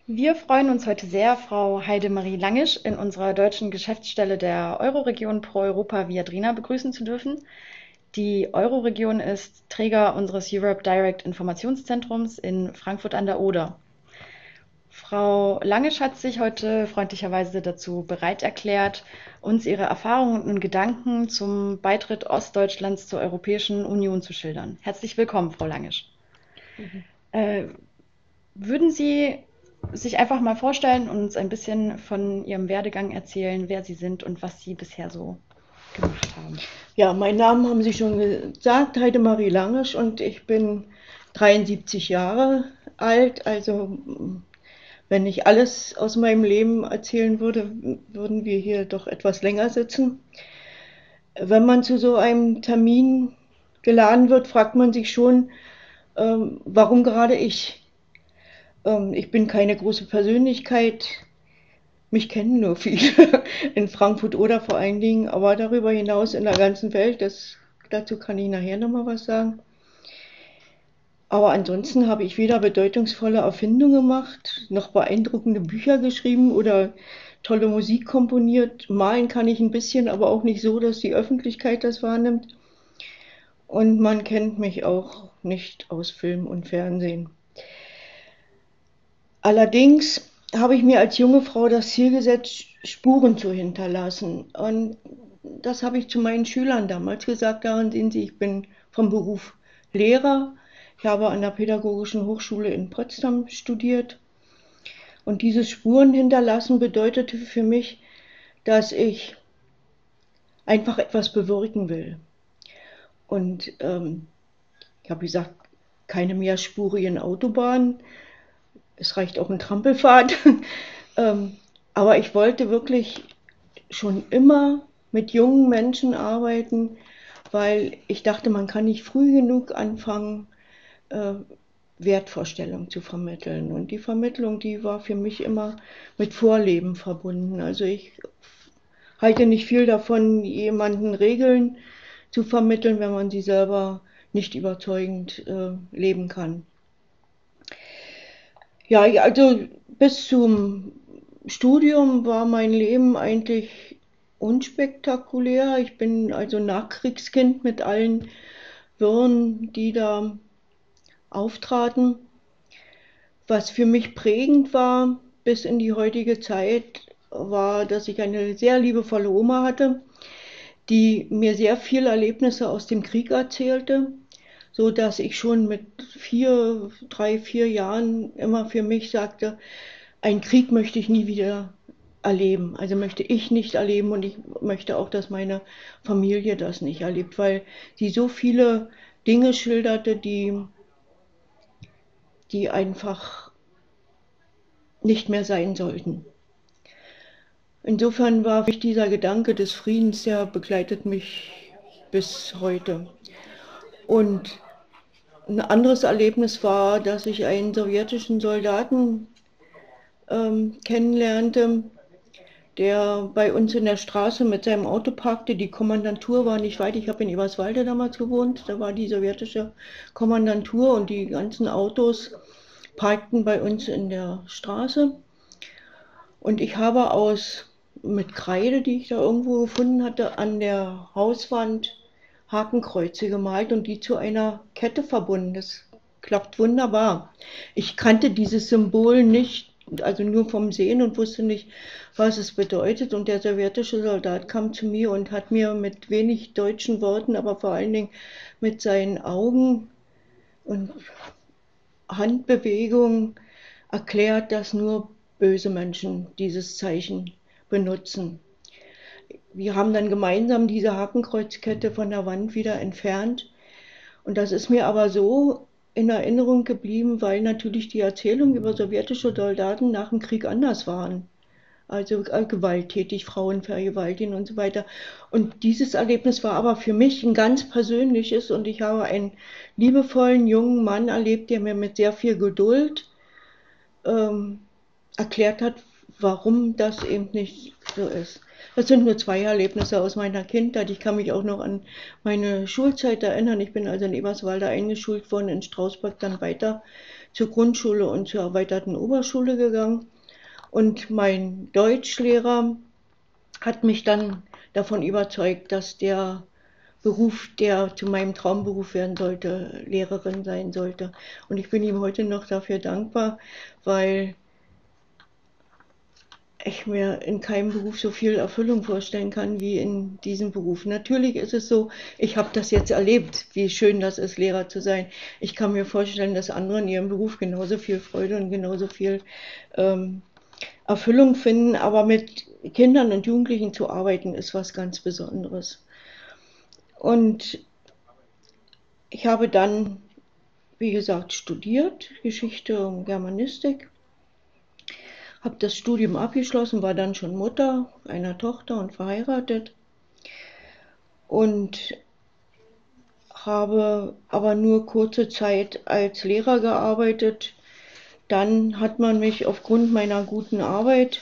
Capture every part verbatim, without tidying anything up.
Wir freuen uns heute sehr, Frau Heidemarie Langisch in unserer deutschen Geschäftsstelle der Euroregion Pro Europa Viadrina begrüßen zu dürfen. Die Euroregion ist Träger unseres Europe Direct Informationszentrums in Frankfurt an der Oder. Frau Langisch hat sich heute freundlicherweise dazu bereit erklärt, uns ihre Erfahrungen und Gedanken zum Beitritt Ostdeutschlands zur Europäischen Union zu schildern. Herzlich willkommen, Frau Langisch. Mhm. Äh, Würden Sie sich einfach mal vorstellen und uns ein bisschen von Ihrem Werdegang erzählen, wer Sie sind und was Sie bisher so gemacht haben? Ja, meinen Namen haben Sie schon gesagt, Heidemarie Langisch, und ich bin dreiundsiebzig Jahre alt. Also wenn ich alles aus meinem Leben erzählen würde, würden wir hier doch etwas länger sitzen. Wenn man zu so einem Termin geladen wird, fragt man sich schon, ähm, warum gerade ich? Ähm, ich bin keine große Persönlichkeit. Mich kennen nur viele in Frankfurt oder vor allen Dingen, aber darüber hinaus in der ganzen Welt, das, dazu kann ich nachher nochmal was sagen. Aber ansonsten habe ich weder bedeutungsvolle Erfindungen gemacht, noch beeindruckende Bücher geschrieben oder tolle Musik komponiert. Malen kann ich ein bisschen, aber auch nicht so, dass die Öffentlichkeit das wahrnimmt. Und man kennt mich auch nicht aus Film und Fernsehen. Allerdings habe ich mir als junge Frau das Ziel gesetzt, Spuren zu hinterlassen. Und das habe ich zu meinen Schülern damals gesagt. Daran sehen Sie, ich bin vom Beruf Lehrer. Ich habe an der Pädagogischen Hochschule in Potsdam studiert. Und dieses Spuren hinterlassen bedeutete für mich, dass ich einfach etwas bewirken will. Und ähm, ich habe gesagt, keine mehrspurigen Autobahnen. Es reicht auch ein Trampelpfad. ähm, aber ich wollte wirklich schon immer mit jungen Menschen arbeiten, weil ich dachte, man kann nicht früh genug anfangen, äh, Wertvorstellungen zu vermitteln. Und die Vermittlung, die war für mich immer mit Vorleben verbunden. Also ich halte nicht viel davon, jemanden Regeln zu vermitteln, wenn man sie selber nicht überzeugend äh, leben kann. Ja, also bis zum Studium war mein Leben eigentlich unspektakulär. Ich bin also Nachkriegskind mit allen Wirren, die da auftraten. Was für mich prägend war bis in die heutige Zeit, war, dass ich eine sehr liebevolle Oma hatte, die mir sehr viele Erlebnisse aus dem Krieg erzählte, so dass ich schon mit vier, drei, vier Jahren immer für mich sagte, einen Krieg möchte ich nie wieder erleben. Also möchte ich nicht erleben, und ich möchte auch, dass meine Familie das nicht erlebt, weil sie so viele Dinge schilderte, die, die einfach nicht mehr sein sollten. Insofern war mich dieser Gedanke des Friedens, der begleitet mich bis heute. Und ein anderes Erlebnis war, dass ich einen sowjetischen Soldaten ähm, kennenlernte, der bei uns in der Straße mit seinem Auto parkte. Die Kommandantur war nicht weit, ich habe in Eberswalde damals gewohnt, da war die sowjetische Kommandantur, und die ganzen Autos parkten bei uns in der Straße. Und ich habe aus mit Kreide, die ich da irgendwo gefunden hatte, an der Hauswand Hakenkreuze gemalt und die zu einer Kette verbunden. Das klappt wunderbar. Ich kannte dieses Symbol nicht, also nur vom Sehen, und wusste nicht, was es bedeutet. Und der sowjetische Soldat kam zu mir und hat mir mit wenig deutschen Worten, aber vor allen Dingen mit seinen Augen und Handbewegungen erklärt, dass nur böse Menschen dieses Zeichen benutzen. Wir haben dann gemeinsam diese Hakenkreuzkette von der Wand wieder entfernt. Und das ist mir aber so in Erinnerung geblieben, weil natürlich die Erzählungen über sowjetische Soldaten nach dem Krieg anders waren. Also äh, gewalttätig, Frauen vergewaltigen und so weiter. Und dieses Erlebnis war aber für mich ein ganz persönliches, und ich habe einen liebevollen jungen Mann erlebt, der mir mit sehr viel Geduld ähm, erklärt hat, warum das eben nicht so ist. Das sind nur zwei Erlebnisse aus meiner Kindheit. Ich kann mich auch noch an meine Schulzeit erinnern. Ich bin also in Eberswalde eingeschult worden, in Strausberg dann weiter zur Grundschule und zur erweiterten Oberschule gegangen. Und mein Deutschlehrer hat mich dann davon überzeugt, dass der Beruf, der zu meinem Traumberuf werden sollte, Lehrerin sein sollte. Und ich bin ihm heute noch dafür dankbar, weil ich mir in keinem Beruf so viel Erfüllung vorstellen kann wie in diesem Beruf. Natürlich ist es so, ich habe das jetzt erlebt, wie schön das ist, Lehrer zu sein. Ich kann mir vorstellen, dass andere in ihrem Beruf genauso viel Freude und genauso viel ähm, Erfüllung finden, aber mit Kindern und Jugendlichen zu arbeiten, ist was ganz Besonderes. Und ich habe dann, wie gesagt, studiert, Geschichte und Germanistik, habe das Studium abgeschlossen, war dann schon Mutter einer Tochter und verheiratet und habe aber nur kurze Zeit als Lehrer gearbeitet. Dann hat man mich aufgrund meiner guten Arbeit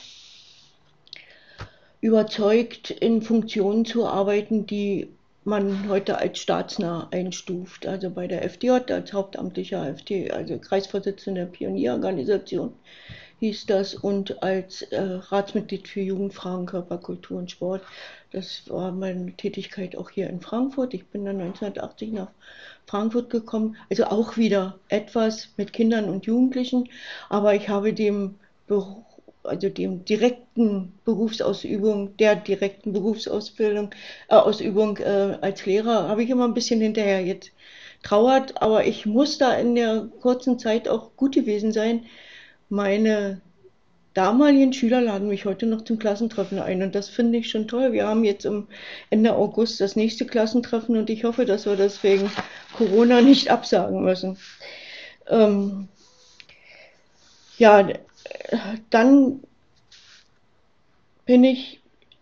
überzeugt, in Funktionen zu arbeiten, die man heute als staatsnah einstuft. Also bei der F D J als hauptamtlicher F D, also Kreisvorsitzender der Pionierorganisation hieß das, und als äh, Ratsmitglied für Jugendfragen, Körperkultur und Sport. Das war meine Tätigkeit auch hier in Frankfurt. Ich bin dann neunzehnhundertachtzig nach Frankfurt gekommen, also auch wieder etwas mit Kindern und Jugendlichen, aber ich habe dem Beruf, also dem direkten Berufsausübung, der direkten Berufsausbildung, äh, Ausübung äh, als Lehrer, habe ich immer ein bisschen hinterher jetzt trauert, aber ich muss da in der kurzen Zeit auch gut gewesen sein. Meine damaligen Schüler laden mich heute noch zum Klassentreffen ein und das finde ich schon toll. Wir haben jetzt im Ende August das nächste Klassentreffen und ich hoffe, dass wir das wegen Corona nicht absagen müssen. Ähm, ja, dann bin ich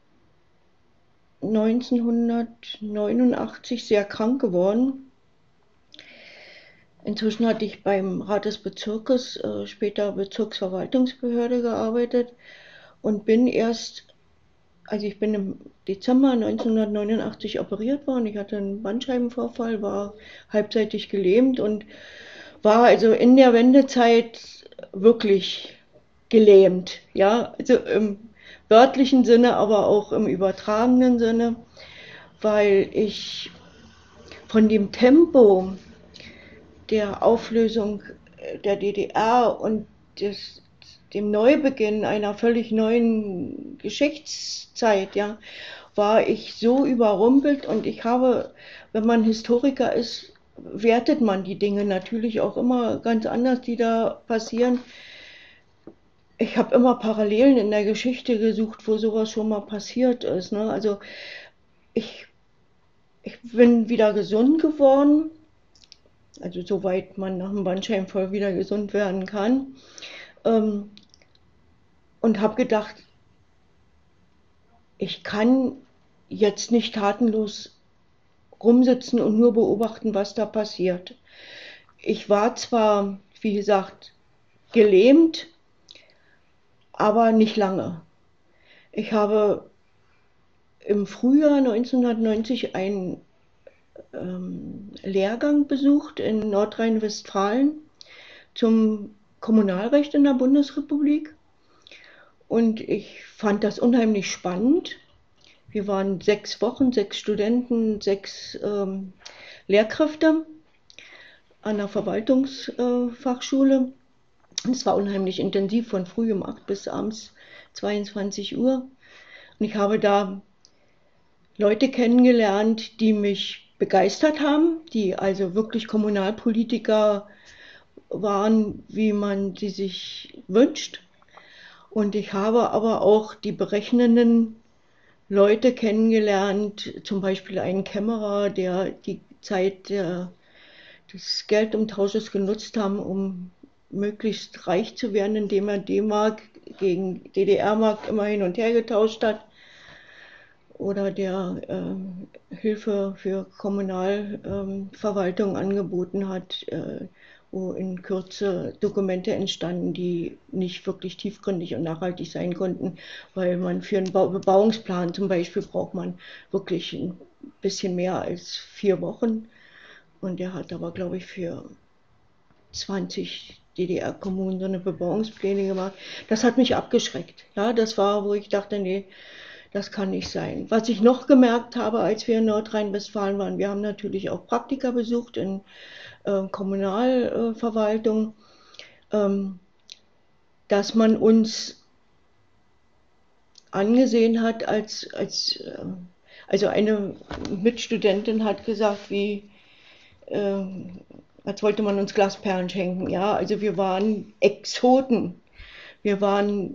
neunzehnhundertneunundachtzig sehr krank geworden. Inzwischen hatte ich beim Rat des Bezirkes, äh, später Bezirksverwaltungsbehörde, gearbeitet und bin erst, also ich bin im Dezember neunzehnhundertneunundachtzig operiert worden. Ich hatte einen Bandscheibenvorfall, war halbseitig gelähmt und war also in der Wendezeit wirklich gelähmt. Ja, also im wörtlichen Sinne, aber auch im übertragenen Sinne, weil ich von dem Tempo der Auflösung der D D R und des, dem Neubeginn einer völlig neuen Geschichtszeit, ja, war ich so überrumpelt und ich habe, wenn man Historiker ist, wertet man die Dinge natürlich auch immer ganz anders, die da passieren. Ich habe immer Parallelen in der Geschichte gesucht, wo sowas schon mal passiert ist. Ne? Also ich, ich bin wieder gesund geworden, also soweit man nach einem Bandscheibenvorfall wieder gesund werden kann, ähm, und habe gedacht, ich kann jetzt nicht tatenlos rumsitzen und nur beobachten, was da passiert. Ich war zwar, wie gesagt, gelähmt, aber nicht lange. Ich habe im Frühjahr neunzehnhundertneunzig einen ähm, Lehrgang besucht in Nordrhein-Westfalen zum Kommunalrecht in der Bundesrepublik und ich fand das unheimlich spannend. Wir waren sechs Wochen, sechs Studenten, sechs ähm, Lehrkräfte an der Verwaltungsfachschule. Äh, es war unheimlich intensiv, von früh um acht bis abends zweiundzwanzig Uhr. Und ich habe da Leute kennengelernt, die mich begeistert haben, die also wirklich Kommunalpolitiker waren, wie man sie sich wünscht. Und ich habe aber auch die berechnenden Leute kennengelernt, zum Beispiel einen Kämmerer, der die Zeit der, des Geldumtausches genutzt haben, um möglichst reich zu werden, indem er D-Mark gegen D D R-Mark immer hin und her getauscht hat. oder der äh, Hilfe für Kommunalverwaltung ähm, angeboten hat, äh, wo in Kürze Dokumente entstanden, die nicht wirklich tiefgründig und nachhaltig sein konnten, weil man für einen Bebauungsplan zum Beispiel braucht man wirklich ein bisschen mehr als vier Wochen. Und der hat aber, glaube ich, für zwanzig D D R-Kommunen so eine Bebauungspläne gemacht. Das hat mich abgeschreckt. Ja, das war, wo ich dachte, nee, das kann nicht sein. Was ich noch gemerkt habe, als wir in Nordrhein-Westfalen waren, wir haben natürlich auch Praktika besucht in äh, Kommunalverwaltung, ähm, dass man uns angesehen hat als, als äh, also eine Mitstudentin hat gesagt, wie, äh, als wollte man uns Glasperlen schenken. Ja, also wir waren Exoten. Wir waren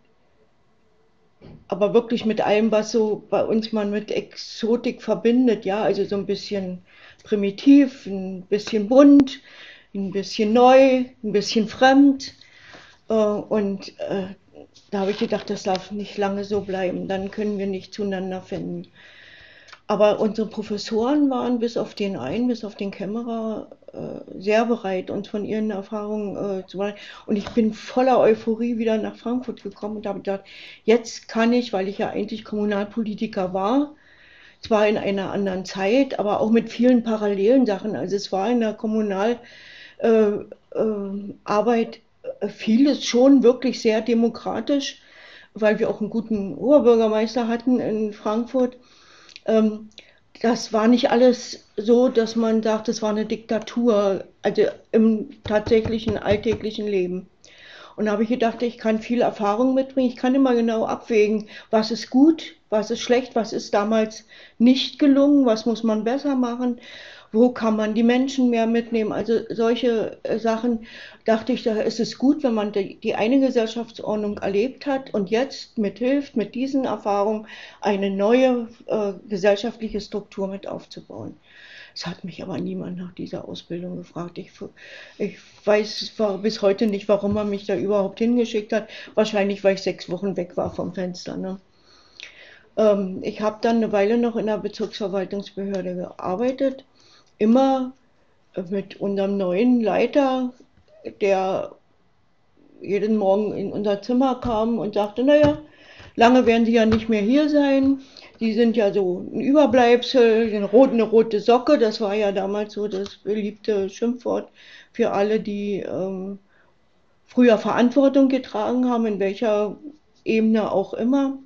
aber wirklich mit allem, was so bei uns man mit Exotik verbindet, ja, also so ein bisschen primitiv, ein bisschen bunt, ein bisschen neu, ein bisschen fremd. Äh, und äh, da habe ich gedacht, das darf nicht lange so bleiben, dann können wir nicht zueinander finden. Aber unsere Professoren waren bis auf den einen, bis auf den Kämmerer, äh, sehr bereit, uns von ihren Erfahrungen äh, zu berichten. Und ich bin voller Euphorie wieder nach Frankfurt gekommen und habe gedacht, jetzt kann ich, weil ich ja eigentlich Kommunalpolitiker war, zwar in einer anderen Zeit, aber auch mit vielen parallelen Sachen. Also es war in der Kommunalarbeit äh, äh, vieles schon wirklich sehr demokratisch, weil wir auch einen guten Oberbürgermeister hatten in Frankfurt. Ähm, das war nicht alles so, dass man sagt, es war eine Diktatur, also im tatsächlichen alltäglichen Leben. Und da habe ich gedacht, ich kann viel Erfahrung mitbringen, ich kann immer genau abwägen, was ist gut, was ist schlecht, was ist damals nicht gelungen, was muss man besser machen, wo kann man die Menschen mehr mitnehmen. Also solche äh, Sachen, dachte ich, da ist es gut, wenn man die, die eine Gesellschaftsordnung erlebt hat und jetzt mithilft, mit diesen Erfahrungen eine neue äh, gesellschaftliche Struktur mit aufzubauen. Es hat mich aber niemand nach dieser Ausbildung gefragt. Ich, ich weiß bis heute nicht, warum man mich da überhaupt hingeschickt hat. Wahrscheinlich, weil ich sechs Wochen weg war vom Fenster. Ne? Ähm, ich habe dann eine Weile noch in der Bezirksverwaltungsbehörde gearbeitet. Immer mit unserem neuen Leiter, der jeden Morgen in unser Zimmer kam und sagte, naja, lange werden Sie ja nicht mehr hier sein. Sie sind ja so ein Überbleibsel, eine rote, eine rote Socke. Das war ja damals so das beliebte Schimpfwort für alle, die ähm, früher Verantwortung getragen haben, in welcher Ebene auch immer.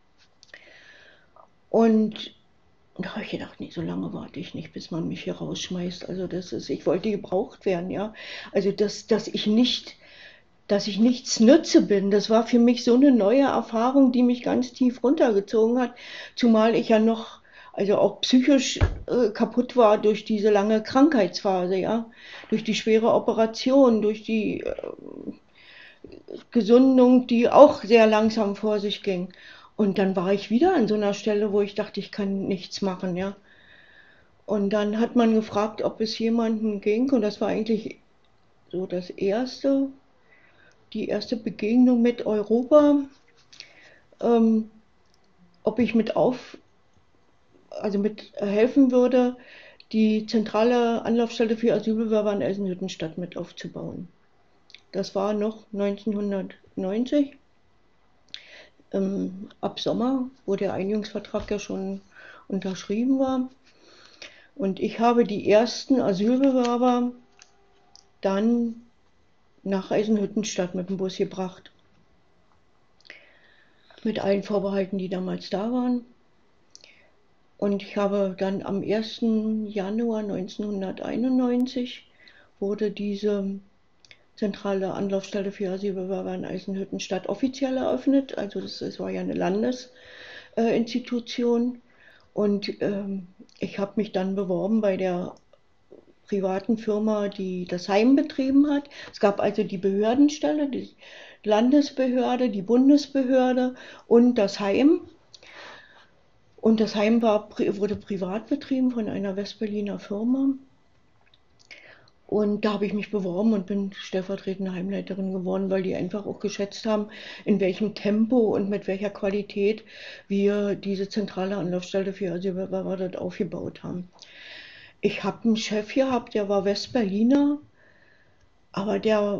Und da habe ich gedacht, nee, so lange warte ich nicht, bis man mich hier rausschmeißt. Also das ist, ich wollte gebraucht werden, ja. Also dass, dass ich nicht, dass ich nichts nütze bin, das war für mich so eine neue Erfahrung, die mich ganz tief runtergezogen hat. Zumal ich ja noch, also auch psychisch äh, kaputt war durch diese lange Krankheitsphase, ja. Durch die schwere Operation, durch die äh, Gesundung, die auch sehr langsam vor sich ging. Und dann war ich wieder an so einer Stelle, wo ich dachte, ich kann nichts machen, ja. Und dann hat man gefragt, ob es jemanden ging, und das war eigentlich so das erste, die erste Begegnung mit Europa, ähm, ob ich mit auf, also mit helfen würde, die zentrale Anlaufstelle für Asylbewerber in Eisenhüttenstadt mit aufzubauen. Das war noch neunzehnhundertneunzig. Ähm, ab Sommer, wo der Einigungsvertrag ja schon unterschrieben war. Und ich habe die ersten Asylbewerber dann nach Eisenhüttenstadt mit dem Bus gebracht. Mit allen Vorbehalten, die damals da waren. Und ich habe dann am ersten Januar neunzehnhunderteinundneunzig wurde diese zentrale Anlaufstelle für Asylbewerber in Eisenhüttenstadt offiziell eröffnet. Also das, das war ja eine Landesinstitution. Äh, und ähm, ich habe mich dann beworben bei der privaten Firma, die das Heim betrieben hat. Es gab also die Behördenstelle, die Landesbehörde, die Bundesbehörde und das Heim. Und das Heim war, wurde privat betrieben von einer Westberliner Firma. Und da habe ich mich beworben und bin stellvertretende Heimleiterin geworden, weil die einfach auch geschätzt haben, in welchem Tempo und mit welcher Qualität wir diese zentrale Anlaufstelle für Asylbewerber dort aufgebaut haben. Ich habe einen Chef gehabt, der war Westberliner, aber der,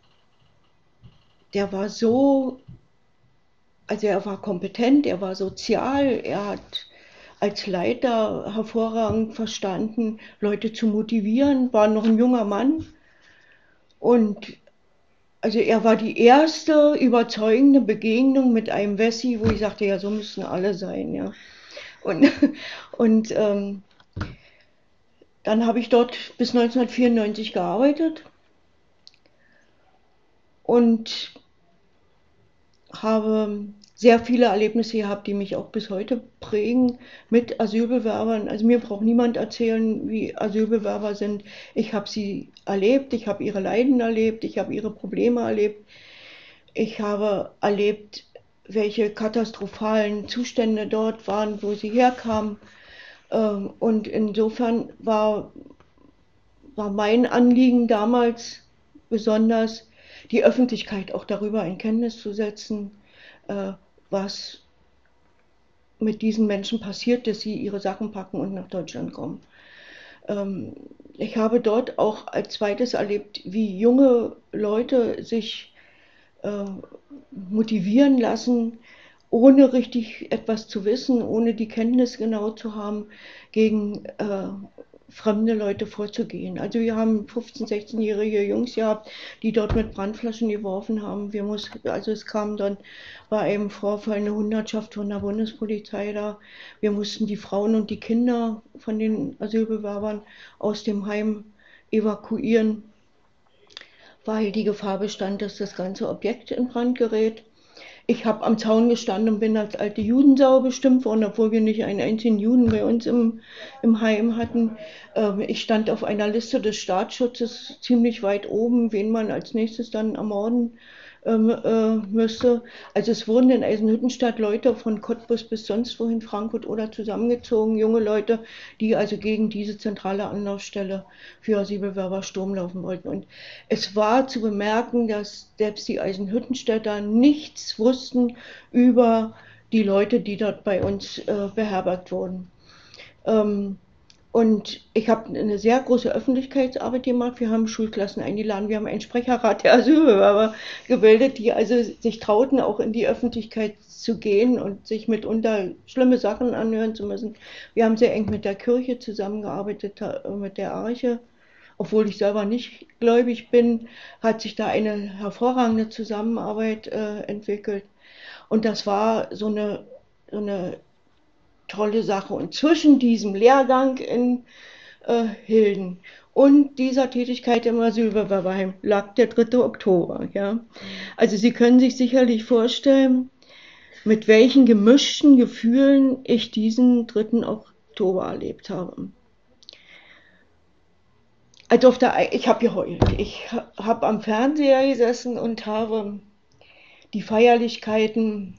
der war so, also er war kompetent, er war sozial, er hat als Leiter hervorragend verstanden, Leute zu motivieren, war noch ein junger Mann. Und also er war die erste überzeugende Begegnung mit einem Wessi, wo ich sagte, ja, so müssen alle sein, ja. Und, und ähm, dann habe ich dort bis neunzehnhundertvierundneunzig gearbeitet und habe sehr viele Erlebnisse gehabt, die mich auch bis heute prägen mit Asylbewerbern. Also mir braucht niemand erzählen, wie Asylbewerber sind. Ich habe sie erlebt, ich habe ihre Leiden erlebt, ich habe ihre Probleme erlebt. Ich habe erlebt, welche katastrophalen Zustände dort waren, wo sie herkamen. Und insofern war, war mein Anliegen damals besonders, die Öffentlichkeit auch darüber in Kenntnis zu setzen, was mit diesen Menschen passiert, dass sie ihre Sachen packen und nach Deutschland kommen. Ich habe dort auch als zweites erlebt, wie junge Leute sich motivieren lassen, ohne richtig etwas zu wissen, ohne die Kenntnis genau zu haben, gegen äh, fremde Leute vorzugehen. Also wir haben fünfzehn-, sechzehnjährige Jungs gehabt, die dort mit Brandflaschen geworfen haben. Wir mussten, also es kam dann bei einem Vorfall eine Hundertschaft von der Bundespolizei da. Wir mussten die Frauen und die Kinder von den Asylbewerbern aus dem Heim evakuieren, weil die Gefahr bestand, dass das ganze Objekt in Brand gerät. Ich habe am Zaun gestanden und bin als alte Judensau bestimmt worden, obwohl wir nicht einen einzigen Juden bei uns im, im Heim hatten. Ähm, ich stand auf einer Liste des Staatsschutzes ziemlich weit oben, wen man als nächstes dann ermorden ähm, äh, müsste. Also es wurden in Eisenhüttenstadt Leute von Cottbus bis sonst wohin, Frankfurt oder zusammengezogen, junge Leute, die also gegen diese zentrale Anlaufstelle für Asylbewerber Sturm laufen wollten. Und es war zu bemerken, dass selbst die Eisenhüttenstädter nichts wussten über die Leute, die dort bei uns äh, beherbergt wurden. Ähm, Und ich habe eine sehr große Öffentlichkeitsarbeit gemacht. Wir haben Schulklassen eingeladen, wir haben einen Sprecherrat der Asylbewerber gebildet, die also sich trauten, auch in die Öffentlichkeit zu gehen und sich mitunter schlimme Sachen anhören zu müssen. Wir haben sehr eng mit der Kirche zusammengearbeitet, mit der Arche. Obwohl ich selber nicht gläubig bin, hat sich da eine hervorragende Zusammenarbeit äh, entwickelt. Und das war so eine, so eine tolle Sache. Und zwischen diesem Lehrgang in äh, Hilden und dieser Tätigkeit im Asylbewerberheim lag der dritte Oktober. Ja? Also Sie können sich sicherlich vorstellen, mit welchen gemischten Gefühlen ich diesen dritten Oktober erlebt habe. Also auf der, ich habe geheult. Ich habe am Fernseher gesessen und habe die Feierlichkeiten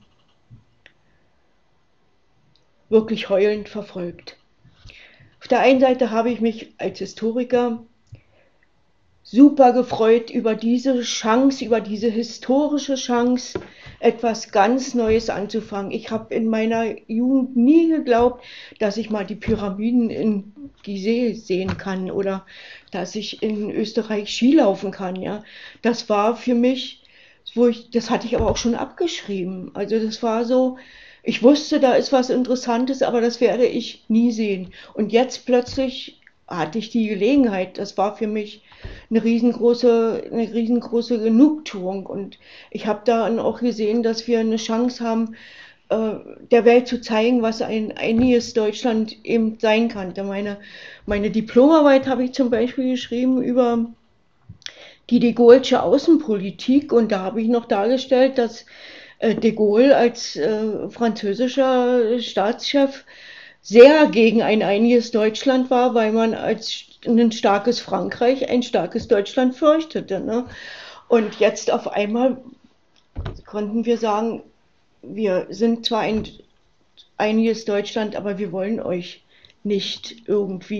wirklich heulend verfolgt. Auf der einen Seite habe ich mich als Historiker super gefreut über diese Chance, über diese historische Chance, etwas ganz Neues anzufangen. Ich habe in meiner Jugend nie geglaubt, dass ich mal die Pyramiden in Gizeh sehen kann oder dass ich in Österreich Ski laufen kann. Ja, das war für mich, wo ich, das hatte ich aber auch schon abgeschrieben. Also das war so, ich wusste, da ist was Interessantes, aber das werde ich nie sehen. Und jetzt plötzlich hatte ich die Gelegenheit. Das war für mich eine riesengroße, eine riesengroße Genugtuung. Und ich habe dann auch gesehen, dass wir eine Chance haben, der Welt zu zeigen, was ein einiges Deutschland eben sein kann. Meine, meine Diplomarbeit habe ich zum Beispiel geschrieben über die de Gaulle'sche Außenpolitik. Und da habe ich noch dargestellt, dass de Gaulle als äh, französischer Staatschef sehr gegen ein einiges Deutschland war, weil man als ein starkes Frankreich ein starkes Deutschland fürchtete. Ne? Und jetzt auf einmal konnten wir sagen, wir sind zwar ein einiges Deutschland, aber wir wollen euch nicht irgendwie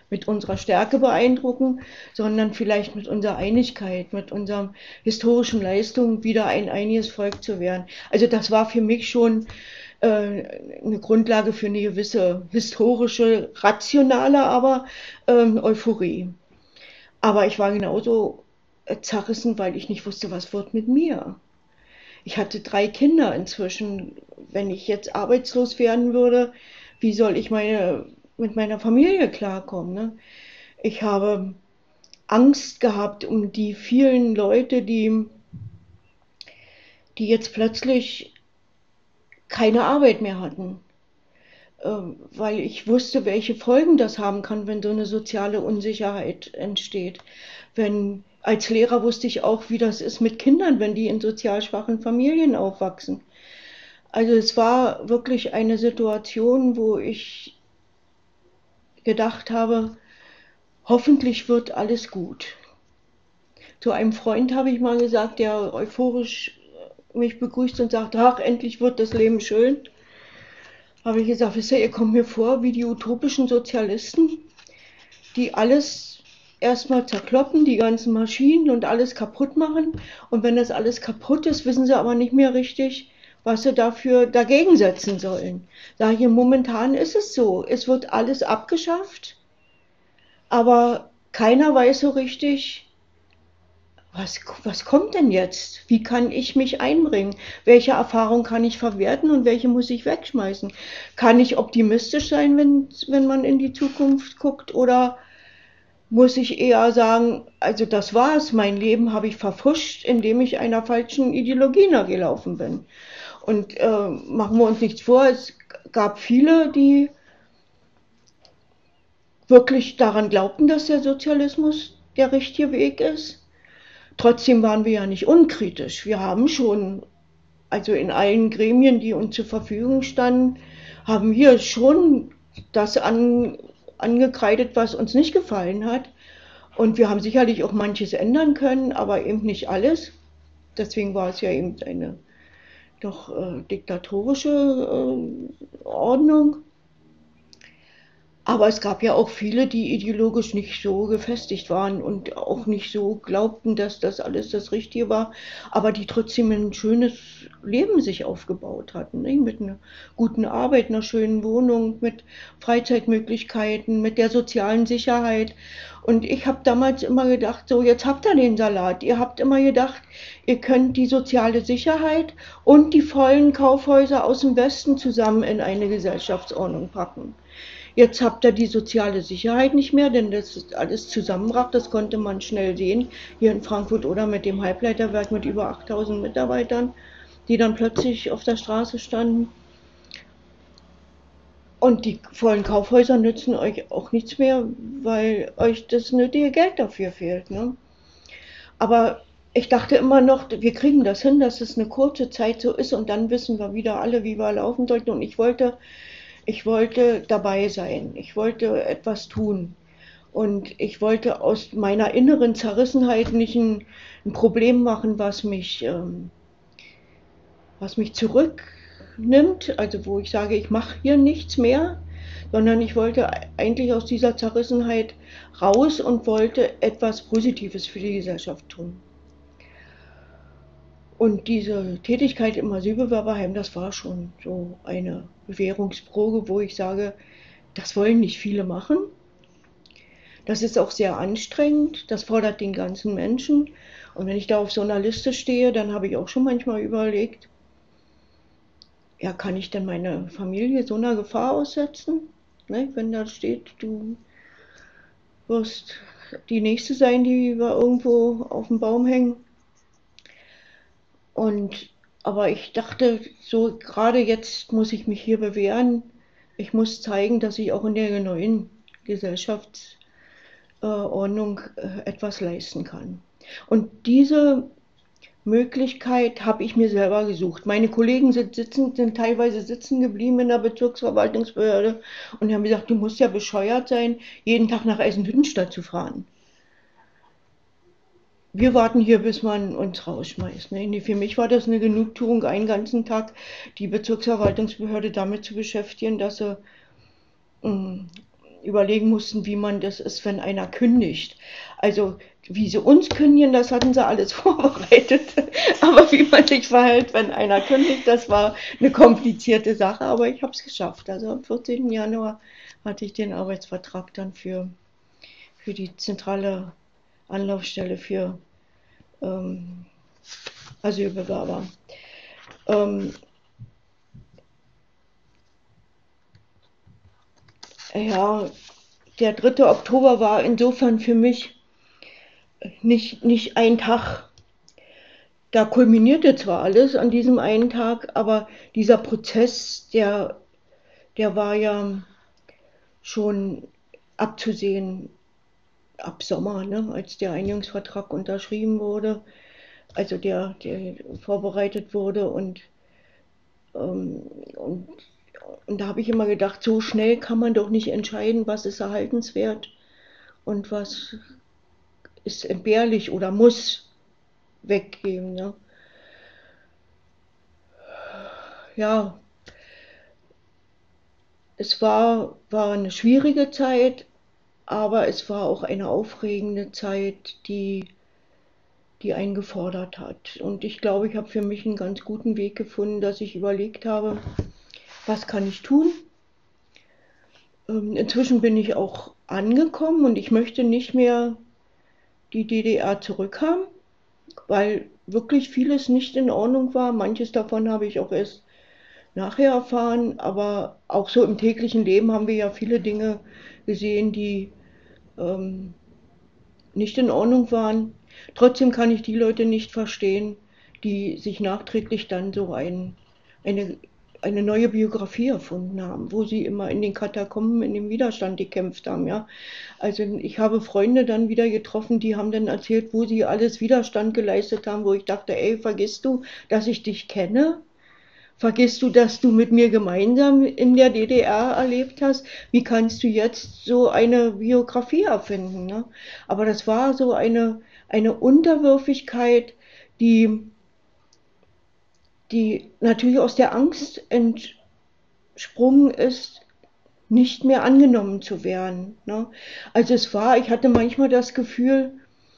mit unserer Stärke beeindrucken, sondern vielleicht mit unserer Einigkeit, mit unserer historischen Leistung wieder ein einiges Volk zu werden. Also das war für mich schon äh, eine Grundlage für eine gewisse historische, rationale, aber ähm, Euphorie. Aber ich war genauso zerrissen, weil ich nicht wusste, was wird mit mir. Ich hatte drei Kinder inzwischen. Wenn ich jetzt arbeitslos werden würde, wie soll ich meine, mit meiner Familie klarkommen? Ne? Ich habe Angst gehabt um die vielen Leute, die, die jetzt plötzlich keine Arbeit mehr hatten, ähm, weil ich wusste, welche Folgen das haben kann, wenn so eine soziale Unsicherheit entsteht. Wenn, als Lehrer wusste ich auch, wie das ist mit Kindern, wenn die in sozial schwachen Familien aufwachsen. Also es war wirklich eine Situation, wo ich gedacht habe, hoffentlich wird alles gut. Zu einem Freund habe ich mal gesagt, der euphorisch mich begrüßt und sagt, ach, endlich wird das Leben schön. Habe ich gesagt, wisst ihr, ihr kommt mir vor wie die utopischen Sozialisten, die alles erstmal zerkloppen, die ganzen Maschinen und alles kaputt machen. Und wenn das alles kaputt ist, wissen sie aber nicht mehr richtig, was sie dafür dagegen setzen sollen. Sag ich, momentan ist es so, es wird alles abgeschafft, aber keiner weiß so richtig, was, was kommt denn jetzt? Wie kann ich mich einbringen? Welche Erfahrung kann ich verwerten und welche muss ich wegschmeißen? Kann ich optimistisch sein, wenn, wenn man in die Zukunft guckt, oder muss ich eher sagen, also das war's, mein Leben habe ich verpfuscht, indem ich einer falschen Ideologie nachgelaufen bin. Und äh, machen wir uns nichts vor, es gab viele, die wirklich daran glaubten, dass der Sozialismus der richtige Weg ist. Trotzdem waren wir ja nicht unkritisch. Wir haben schon, also in allen Gremien, die uns zur Verfügung standen, haben wir schon das an, angekreidet, was uns nicht gefallen hat. Und wir haben sicherlich auch manches ändern können, aber eben nicht alles. Deswegen war es ja eben eine doch äh, diktatorische äh, Ordnung. Aber es gab ja auch viele, die ideologisch nicht so gefestigt waren und auch nicht so glaubten, dass das alles das Richtige war, aber die trotzdem ein schönes Leben sich aufgebaut hatten, ne? Mit einer guten Arbeit, einer schönen Wohnung, mit Freizeitmöglichkeiten, mit der sozialen Sicherheit. Und ich habe damals immer gedacht, so jetzt habt ihr den Salat. Ihr habt immer gedacht, ihr könnt die soziale Sicherheit und die vollen Kaufhäuser aus dem Westen zusammen in eine Gesellschaftsordnung packen. Jetzt habt ihr die soziale Sicherheit nicht mehr, denn das ist alles zusammenbrach, das konnte man schnell sehen, hier in Frankfurt oder mit dem Halbleiterwerk mit über achttausend Mitarbeitern, die dann plötzlich auf der Straße standen. Und die vollen Kaufhäuser nützen euch auch nichts mehr, weil euch das nötige Geld dafür fehlt. Ne? Aber ich dachte immer noch, wir kriegen das hin, dass es eine kurze Zeit so ist und dann wissen wir wieder alle, wie wir laufen sollten. Und ich wollte Ich wollte dabei sein, ich wollte etwas tun und ich wollte aus meiner inneren Zerrissenheit nicht ein, ein Problem machen, was mich, ähm, was mich zurücknimmt, also wo ich sage, ich mache hier nichts mehr, sondern ich wollte eigentlich aus dieser Zerrissenheit raus und wollte etwas Positives für die Gesellschaft tun. Und diese Tätigkeit im Asylbewerberheim, das war schon so eine Bewährungsprobe, wo ich sage, das wollen nicht viele machen. Das ist auch sehr anstrengend, das fordert den ganzen Menschen. Und wenn ich da auf so einer Liste stehe, dann habe ich auch schon manchmal überlegt, ja, kann ich denn meine Familie so einer Gefahr aussetzen? Ne, wenn da steht, du wirst die Nächste sein, die wir irgendwo auf dem Baum hängen. Und, aber ich dachte, so gerade jetzt muss ich mich hier bewähren. Ich muss zeigen, dass ich auch in der neuen Gesellschaftsordnung äh, etwas leisten kann. Und diese Möglichkeit habe ich mir selber gesucht. Meine Kollegen sind, sitzen, sind teilweise sitzen geblieben in der Bezirksverwaltungsbehörde und haben gesagt, du musst ja bescheuert sein, jeden Tag nach Eisenhüttenstadt zu fahren. Wir warten hier, bis man uns rausschmeißt. Ne? Für mich war das eine Genugtuung, einen ganzen Tag die Bezirksverwaltungsbehörde damit zu beschäftigen, dass sie mh, überlegen mussten, wie man das ist, wenn einer kündigt. Also wie sie uns kündigen, das hatten sie alles vorbereitet. Aber wie man sich verhält, wenn einer kündigt, das war eine komplizierte Sache, aber ich habe es geschafft. Also am vierzehnten Januar hatte ich den Arbeitsvertrag dann für, für die zentrale Anlaufstelle für ähm, Asylbewerber. Ähm, ja, der dritte Oktober war insofern für mich nicht, nicht ein Tag. Da kulminierte zwar alles an diesem einen Tag, aber dieser Prozess, der, der war ja schon abzusehen ab Sommer, ne, als der Einigungsvertrag unterschrieben wurde, also der, der vorbereitet wurde und, ähm, und, und da habe ich immer gedacht, so schnell kann man doch nicht entscheiden, was ist erhaltenswert und was ist entbehrlich oder muss weggehen. Ne? Ja, es war, war eine schwierige Zeit, aber es war auch eine aufregende Zeit, die, die einen gefordert hat. Und ich glaube, ich habe für mich einen ganz guten Weg gefunden, dass ich überlegt habe, was kann ich tun? Ähm, inzwischen bin ich auch angekommen und ich möchte nicht mehr die D D R zurückhaben, weil wirklich vieles nicht in Ordnung war. Manches davon habe ich auch erst nachher erfahren, aber auch so im täglichen Leben haben wir ja viele Dinge gesehen, die ähm, nicht in Ordnung waren. Trotzdem kann ich die Leute nicht verstehen, die sich nachträglich dann so ein, eine, eine neue Biografie erfunden haben, wo sie immer in den Katakomben, in dem Widerstand gekämpft haben. Ja? Also ich habe Freunde dann wieder getroffen, die haben dann erzählt, wo sie alles Widerstand geleistet haben, wo ich dachte, ey, vergisst du, dass ich dich kenne? Vergisst du, dass du mit mir gemeinsam in der D D R erlebt hast? Wie kannst du jetzt so eine Biografie erfinden? Ne? Aber das war so eine, eine Unterwürfigkeit, die, die natürlich aus der Angst entsprungen ist, nicht mehr angenommen zu werden. Ne? Also es war, ich hatte manchmal das Gefühl,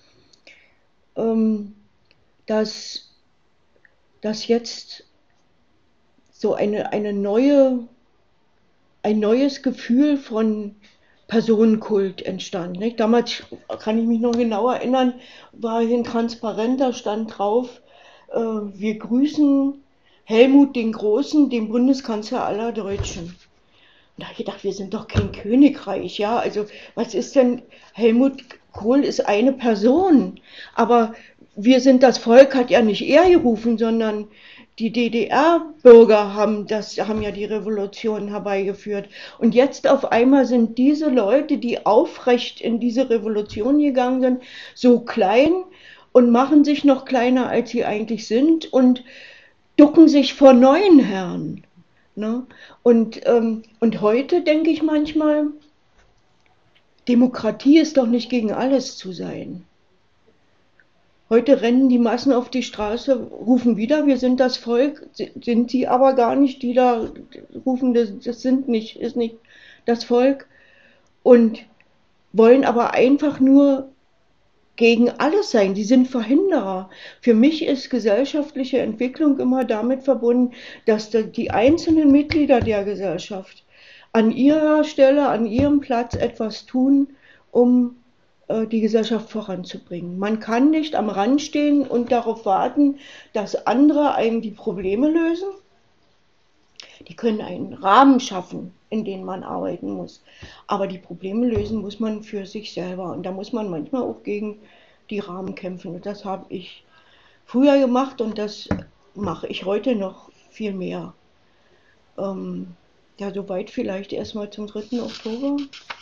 ähm, dass, dass jetzt so eine, eine neue, ein neues Gefühl von Personenkult entstand. Nicht? Damals kann ich mich noch genau erinnern, war hier ein Transparent, da stand drauf, äh, wir grüßen Helmut den Großen, den Bundeskanzler aller Deutschen. Da habe ich gedacht, wir sind doch kein Königreich, ja. Also was ist denn, Helmut Kohl ist eine Person, aber wir sind das Volk, hat ja nicht er gerufen, sondern die D D R-Bürger haben das, haben ja die Revolution herbeigeführt. Und jetzt auf einmal sind diese Leute, die aufrecht in diese Revolution gegangen sind, so klein und machen sich noch kleiner, als sie eigentlich sind und ducken sich vor neuen Herren. Ne? Und, ähm, und heute denke ich manchmal, Demokratie ist doch nicht gegen alles zu sein. Heute rennen die Massen auf die Straße, rufen wieder, wir sind das Volk, sind sie aber gar nicht, die da rufen, das, das sind nicht, ist nicht das Volk und wollen aber einfach nur gegen alles sein. Die sind Verhinderer. Für mich ist gesellschaftliche Entwicklung immer damit verbunden, dass die einzelnen Mitglieder der Gesellschaft an ihrer Stelle, an ihrem Platz etwas tun, um äh, die Gesellschaft voranzubringen. Man kann nicht am Rand stehen und darauf warten, dass andere einem die Probleme lösen. Die können einen Rahmen schaffen, in dem man arbeiten muss. Aber die Probleme lösen muss man für sich selber. Und da muss man manchmal auch gegen die Rahmen kämpfen. Und das habe ich früher gemacht und das mache ich heute noch viel mehr. Ähm, ja, soweit vielleicht erstmal zum dritten Oktober.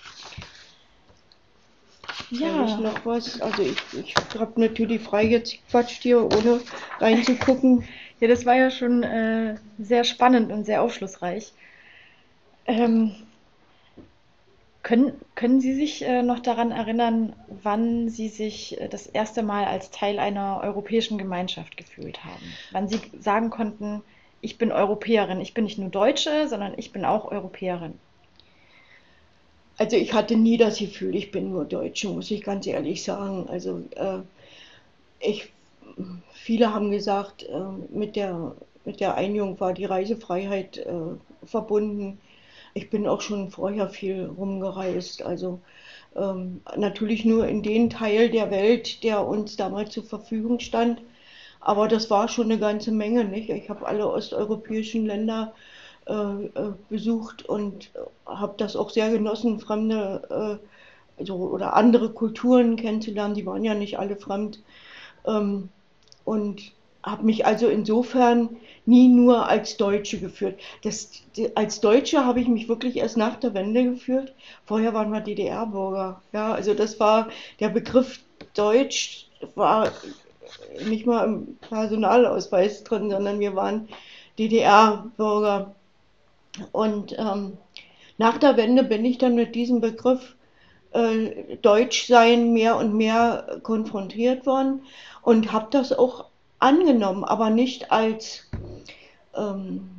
Ja. Soll ich noch was? Also ich, ich habe natürlich frei jetzt gequatscht hier, ohne reinzugucken. Ja, das war ja schon äh, sehr spannend und sehr aufschlussreich. Ähm, können, können Sie sich äh, noch daran erinnern, wann Sie sich äh, das erste Mal als Teil einer europäischen Gemeinschaft gefühlt haben? Wann Sie sagen konnten, ich bin Europäerin, ich bin nicht nur Deutsche, sondern ich bin auch Europäerin? Also ich hatte nie das Gefühl, ich bin nur Deutsche, muss ich ganz ehrlich sagen. Also äh, ich, viele haben gesagt, äh, mit der, mit der Einigung war die Reisefreiheit äh, verbunden. Ich bin auch schon vorher viel rumgereist. Also ähm, natürlich nur in den Teil der Welt, der uns damals zur Verfügung stand. Aber das war schon eine ganze Menge, nicht? Ich habe alle osteuropäischen Länder äh, äh, besucht und habe das auch sehr genossen, fremde äh, also, oder andere Kulturen kennenzulernen. Die waren ja nicht alle fremd. Ähm, und habe mich also insofern nie nur als Deutsche geführt. Das, die, als Deutsche habe ich mich wirklich erst nach der Wende geführt. Vorher waren wir D D R-Bürger. Ja, also das war der Begriff Deutsch war nicht mal im Personalausweis drin, sondern wir waren D D R-Bürger. Und ähm, nach der Wende bin ich dann mit diesem Begriff äh, Deutschsein mehr und mehr konfrontiert worden und habe das auch angenommen, aber nicht als, ähm,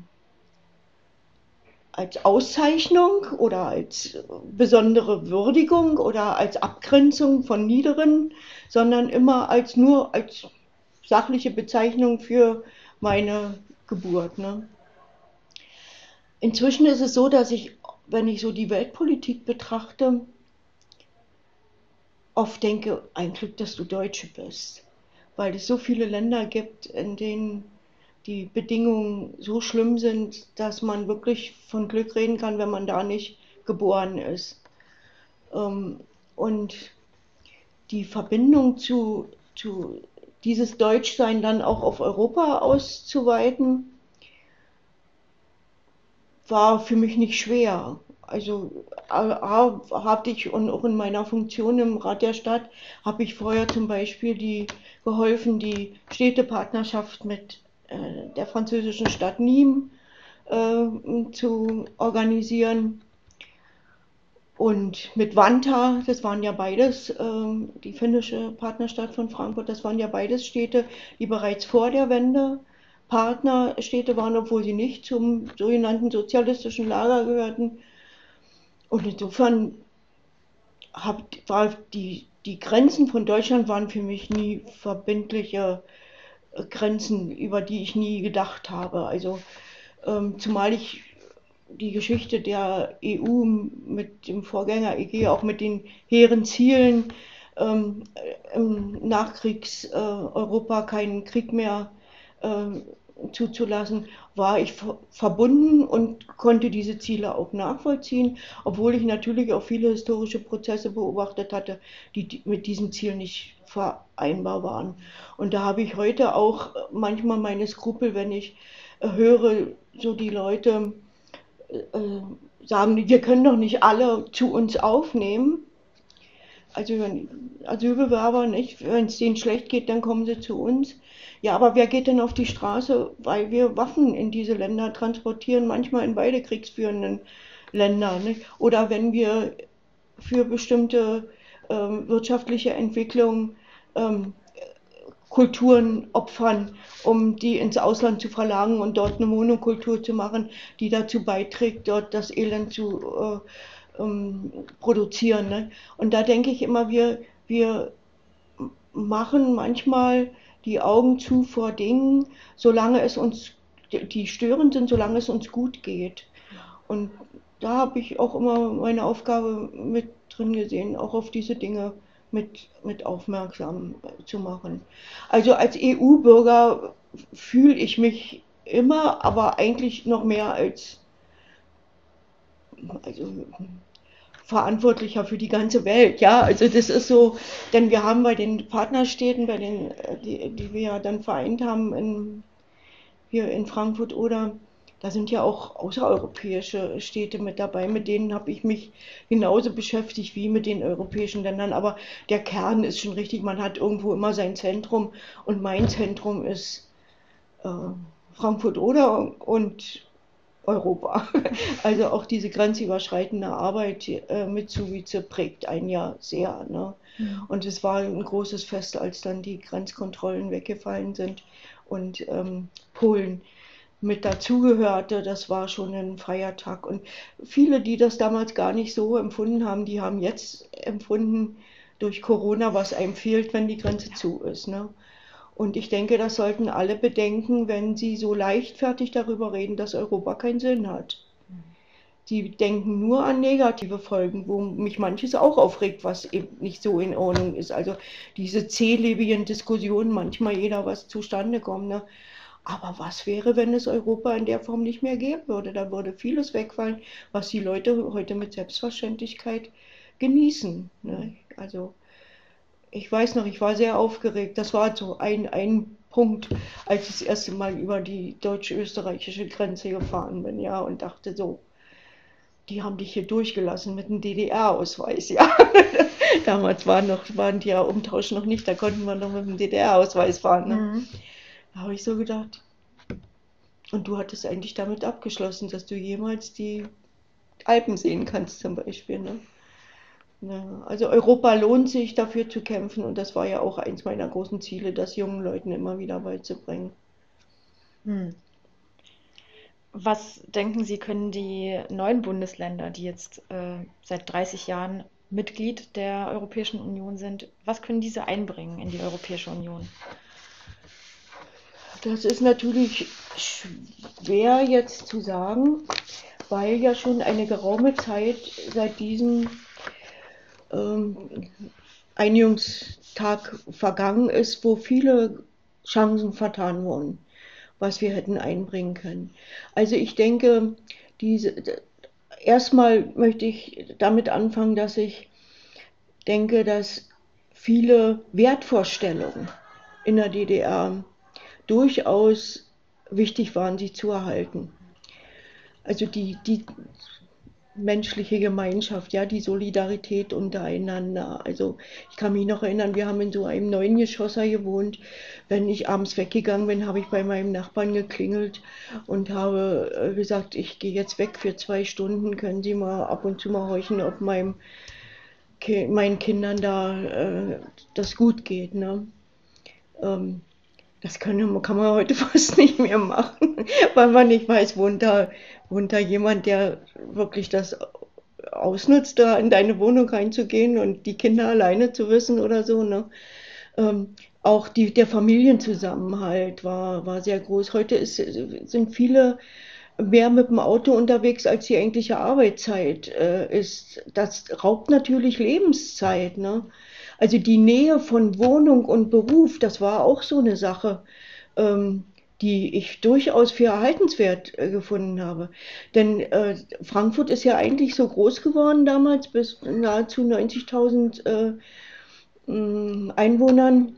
als Auszeichnung oder als besondere Würdigung oder als Abgrenzung von Niederen, sondern immer als nur als sachliche Bezeichnung für meine Geburt. Ne? Inzwischen ist es so, dass ich, wenn ich so die Weltpolitik betrachte, oft denke, ein Glück, dass du Deutsche bist, weil es so viele Länder gibt, in denen die Bedingungen so schlimm sind, dass man wirklich von Glück reden kann, wenn man da nicht geboren ist. Ähm, Und die Verbindung zu, zu dieses Deutschsein dann auch auf Europa auszuweiten, war für mich nicht schwer. Also habe ich und auch in meiner Funktion im Rat der Stadt habe ich vorher zum Beispiel die geholfen, die Städtepartnerschaft mit äh, der französischen Stadt Nîmes äh, zu organisieren und mit Vantaa, das waren ja beides, äh, die finnische Partnerstadt von Frankfurt, das waren ja beides Städte, die bereits vor der Wende Partnerstädte waren, obwohl sie nicht zum sogenannten sozialistischen Lager gehörten. Und insofern hab, war die, die Grenzen von Deutschland waren für mich nie verbindliche Grenzen, über die ich nie gedacht habe. Also ähm, zumal ich die Geschichte der E U mit dem Vorgänger E G, auch mit den hehren Zielen, ähm, im Nachkriegs-Europa äh, keinen Krieg mehr äh, zuzulassen, war ich verbunden und konnte diese Ziele auch nachvollziehen, obwohl ich natürlich auch viele historische Prozesse beobachtet hatte, die mit diesem Ziel nicht vereinbar waren. Und da habe ich heute auch manchmal meine Skrupel, wenn ich höre, so die Leute äh, sagen, wir können doch nicht alle zu uns aufnehmen. Also Asylbewerber nicht, wenn es denen schlecht geht, dann kommen sie zu uns. Ja, aber wer geht denn auf die Straße, weil wir Waffen in diese Länder transportieren, manchmal in beide kriegsführenden Länder. Nicht? Oder wenn wir für bestimmte ähm, wirtschaftliche Entwicklung ähm, Kulturen opfern, um die ins Ausland zu verlagern und dort eine Monokultur zu machen, die dazu beiträgt, dort das Elend zu äh, ähm, produzieren. Ne? Und da denke ich immer, wir, wir machen manchmal die Augen zu vor Dingen, solange es uns, die störend sind, solange es uns gut geht. Und da habe ich auch immer meine Aufgabe mit drin gesehen, auch auf diese Dinge mit, mit aufmerksam zu machen. Also als E U-Bürger fühle ich mich immer, aber eigentlich noch mehr als also, Verantwortlicher für die ganze Welt. Ja, also das ist so, denn wir haben bei den Partnerstädten, bei den, die, die wir ja dann vereint haben in, hier in Frankfurt oder da sind ja auch außereuropäische Städte mit dabei, mit denen habe ich mich genauso beschäftigt wie mit den europäischen Ländern. Aber der Kern ist schon richtig, man hat irgendwo immer sein Zentrum und mein Zentrum ist äh, Frankfurt oder und Europa. Also auch diese grenzüberschreitende Arbeit äh, mit Suvice prägt einen ja sehr. Ne? Mhm. Und es war ein großes Fest, als dann die Grenzkontrollen weggefallen sind und ähm, Polen mit dazugehörte, das war schon ein Feiertag. Und viele, die das damals gar nicht so empfunden haben, die haben jetzt empfunden durch Corona, was einem fehlt, wenn die Grenze zu ist. Ne? Und ich denke, das sollten alle bedenken, wenn sie so leichtfertig darüber reden, dass Europa keinen Sinn hat. Die denken nur an negative Folgen, wo mich manches auch aufregt, was eben nicht so in Ordnung ist. Also diese zählebigen Diskussionen, manchmal jeder was zustande kommt. Ne? Aber was wäre, wenn es Europa in der Form nicht mehr geben würde? Da würde vieles wegfallen, was die Leute heute mit Selbstverständlichkeit genießen. Ne? Also ich weiß noch, ich war sehr aufgeregt. Das war so ein, ein Punkt, als ich das erste Mal über die deutsch-österreichische Grenze gefahren bin, ja, und dachte so, die haben dich hier durchgelassen mit einem D D R-Ausweis, ja. Damals waren, noch, waren die ja Umtausch noch nicht, da konnten wir noch mit dem D D R-Ausweis fahren. Ne? Mhm. Da habe ich so gedacht, und du hattest eigentlich damit abgeschlossen, dass du jemals die Alpen sehen kannst zum Beispiel. Ne? Ja, also Europa lohnt sich, dafür zu kämpfen, und das war ja auch eins meiner großen Ziele, das jungen Leuten immer wieder beizubringen. Hm. Was denken Sie, können die neuen Bundesländer, die jetzt äh, seit dreißig Jahren Mitglied der Europäischen Union sind, was können diese einbringen in die Europäische Union? Das ist natürlich schwer jetzt zu sagen, weil ja schon eine geraume Zeit seit diesem ähm, Einigungstag vergangen ist, wo viele Chancen vertan wurden, was wir hätten einbringen können. Also ich denke, diese, erstmal möchte ich damit anfangen, dass ich denke, dass viele Wertvorstellungen in der D D R durchaus wichtig waren, sie zu erhalten. Also die, die menschliche Gemeinschaft, ja, die Solidarität untereinander. Also ich kann mich noch erinnern, wir haben in so einem neuen Geschosser gewohnt. Wenn ich abends weggegangen bin, habe ich bei meinem Nachbarn geklingelt und habe gesagt, ich gehe jetzt weg für zwei Stunden, können Sie mal ab und zu mal horchen, ob meinem, meinen Kindern da äh, das gut geht. Ne? Ähm, Das kann, kann man heute fast nicht mehr machen, weil man nicht weiß, wohnt da, wohnt da jemand, der wirklich das ausnutzt, da in deine Wohnung reinzugehen und die Kinder alleine zu wissen oder so. Ne? Ähm, auch die, der Familienzusammenhalt war, war sehr groß. Heute ist, sind viele mehr mit dem Auto unterwegs, als die eigentliche Arbeitszeit äh, ist. Das raubt natürlich Lebenszeit. Ne? Also die Nähe von Wohnung und Beruf, das war auch so eine Sache, ähm, die ich durchaus für erhaltenswert äh, gefunden habe. Denn äh, Frankfurt ist ja eigentlich so groß geworden damals, bis nahezu neunzigtausend äh, Einwohnern,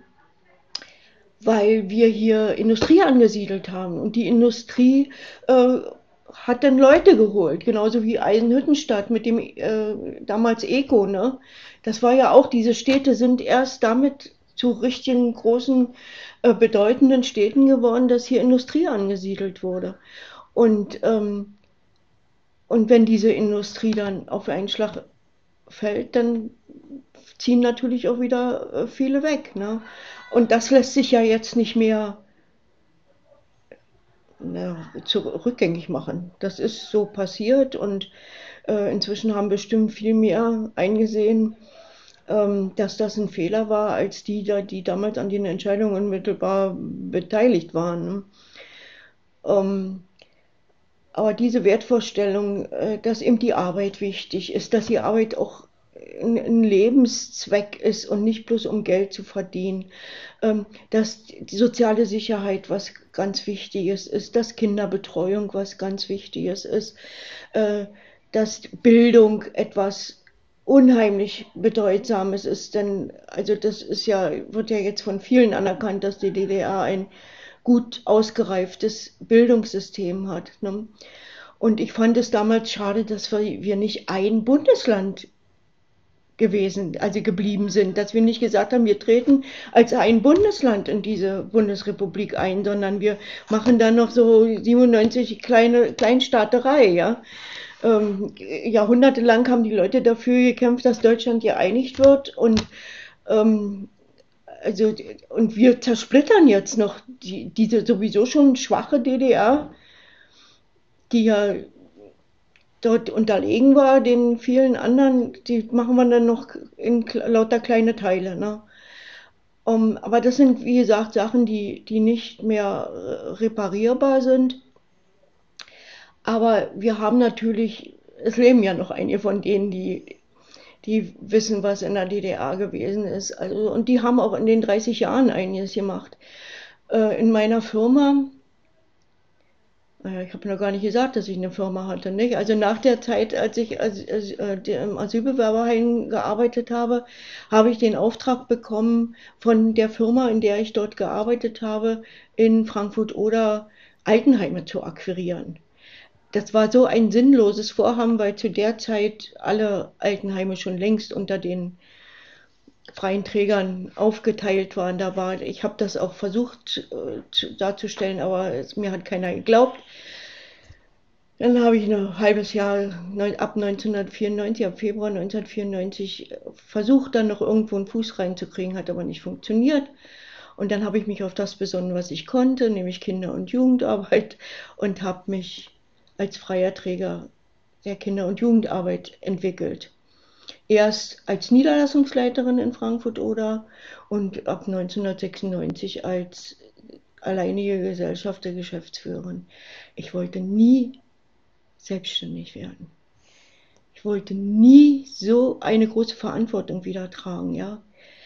weil wir hier Industrie angesiedelt haben. Und die Industrie äh, hat dann Leute geholt, genauso wie Eisenhüttenstadt mit dem äh, damals Eco. Ne? Das war ja auch, diese Städte sind erst damit zu richtigen großen, äh, bedeutenden Städten geworden, dass hier Industrie angesiedelt wurde. Und, ähm, und wenn diese Industrie dann auf einen Schlag fällt, dann ziehen natürlich auch wieder äh, viele weg. Ne? Und das lässt sich ja jetzt nicht mehr na, rückgängig machen. Das ist so passiert, und äh, inzwischen haben bestimmt viel mehr eingesehen, ähm, dass das ein Fehler war, als die, die damals an den Entscheidungen unmittelbar beteiligt waren. Ne? Ähm, aber diese Wertvorstellung, äh, dass eben die Arbeit wichtig ist, dass die Arbeit auch ein Lebenszweck ist und nicht bloß um Geld zu verdienen, dass die soziale Sicherheit was ganz Wichtiges ist, dass Kinderbetreuung was ganz Wichtiges ist, dass Bildung etwas unheimlich Bedeutsames ist, denn also das ist ja, wird ja jetzt von vielen anerkannt, dass die D D R ein gut ausgereiftes Bildungssystem hat. Ne? Und ich fand es damals schade, dass wir, wir nicht ein Bundesland gewesen, also geblieben sind, dass wir nicht gesagt haben, wir treten als ein Bundesland in diese Bundesrepublik ein, sondern wir machen dann noch so siebenundneunzig kleine Kleinstaaterei, ja. Ähm, jahrhundertelang haben die Leute dafür gekämpft, dass Deutschland geeinigt wird, und ähm, also und wir zersplittern jetzt noch die, diese sowieso schon schwache D D R die ja dort unterlegen war, den vielen anderen, die machen wir dann noch in lauter kleine Teile. Ne? Um, aber das sind, wie gesagt, Sachen, die, die nicht mehr äh, reparierbar sind. Aber wir haben natürlich, es leben ja noch einige von denen, die, die wissen, was in der D D R gewesen ist. Also, und die haben auch in den dreißig Jahren einiges gemacht. Äh, in meiner Firma, ich habe noch gar nicht gesagt, dass ich eine Firma hatte, nicht? Also nach der Zeit, als ich als, als, äh, im Asylbewerberheim gearbeitet habe, habe ich den Auftrag bekommen von der Firma, in der ich dort gearbeitet habe, in Frankfurt-Oder Altenheime zu akquirieren. Das war so ein sinnloses Vorhaben, weil zu der Zeit alle Altenheime schon längst unter den freien Trägern aufgeteilt waren. Da war, ich habe das auch versucht äh, zu, darzustellen, aber es, mir hat keiner geglaubt. Dann habe ich ein halbes Jahr ab neunzehnhundertvierundneunzig, ab Februar neunzehnhundertvierundneunzig versucht, dann noch irgendwo einen Fuß reinzukriegen, hat aber nicht funktioniert. Und dann habe ich mich auf das besonnen, was ich konnte, nämlich Kinder- und Jugendarbeit, und habe mich als freier Träger der Kinder- und Jugendarbeit entwickelt. Erst als Niederlassungsleiterin in Frankfurt-Oder und ab neunzehnhundertsechsundneunzig als alleinige Gesellschafter, Geschäftsführerin. Ich wollte nie selbstständig werden. Ich wollte nie so eine große Verantwortung wieder tragen, ja.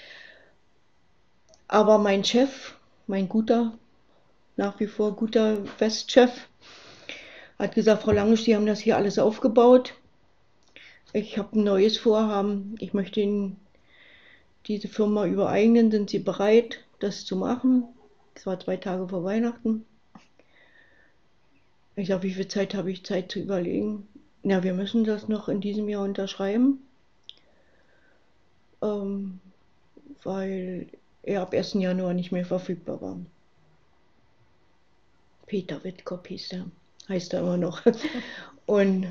Aber mein Chef, mein guter, nach wie vor guter Westchef, hat gesagt, Frau Langisch, Sie haben das hier alles aufgebaut. Ich habe ein neues Vorhaben. Ich möchte Ihnen diese Firma übereignen. Sind Sie bereit, das zu machen? Das war zwei Tage vor Weihnachten. Ich sage, wie viel Zeit habe ich Zeit zu überlegen? Na, wir müssen das noch in diesem Jahr unterschreiben, ähm, weil er ab ersten Januar nicht mehr verfügbar war. Peter Wittkop hieß der, heißt er immer noch. Und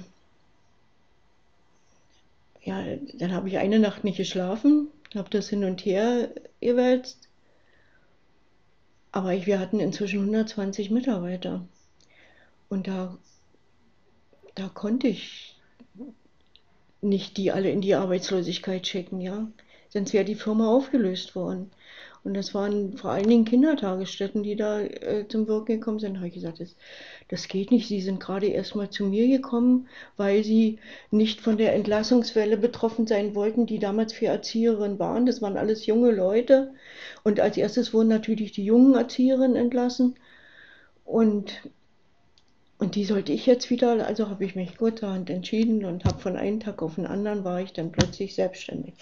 ja, dann habe ich eine Nacht nicht geschlafen, habe das hin und her gewälzt. Aber ich, wir hatten inzwischen hundertzwanzig Mitarbeiter. Und da, da konnte ich nicht die alle in die Arbeitslosigkeit schicken, ja. Sonst wäre die Firma aufgelöst worden. Und das waren vor allen Dingen Kindertagesstätten, die da äh, zum Wirken gekommen sind. Da habe ich gesagt, das, das geht nicht. Sie sind gerade erst mal zu mir gekommen, weil sie nicht von der Entlassungswelle betroffen sein wollten, die damals für Erzieherinnen waren. Das waren alles junge Leute. Und als erstes wurden natürlich die jungen Erzieherinnen entlassen. Und, und die sollte ich jetzt wieder, also habe ich mich kurzerhand entschieden und habe von einem Tag auf den anderen war ich dann plötzlich selbstständig.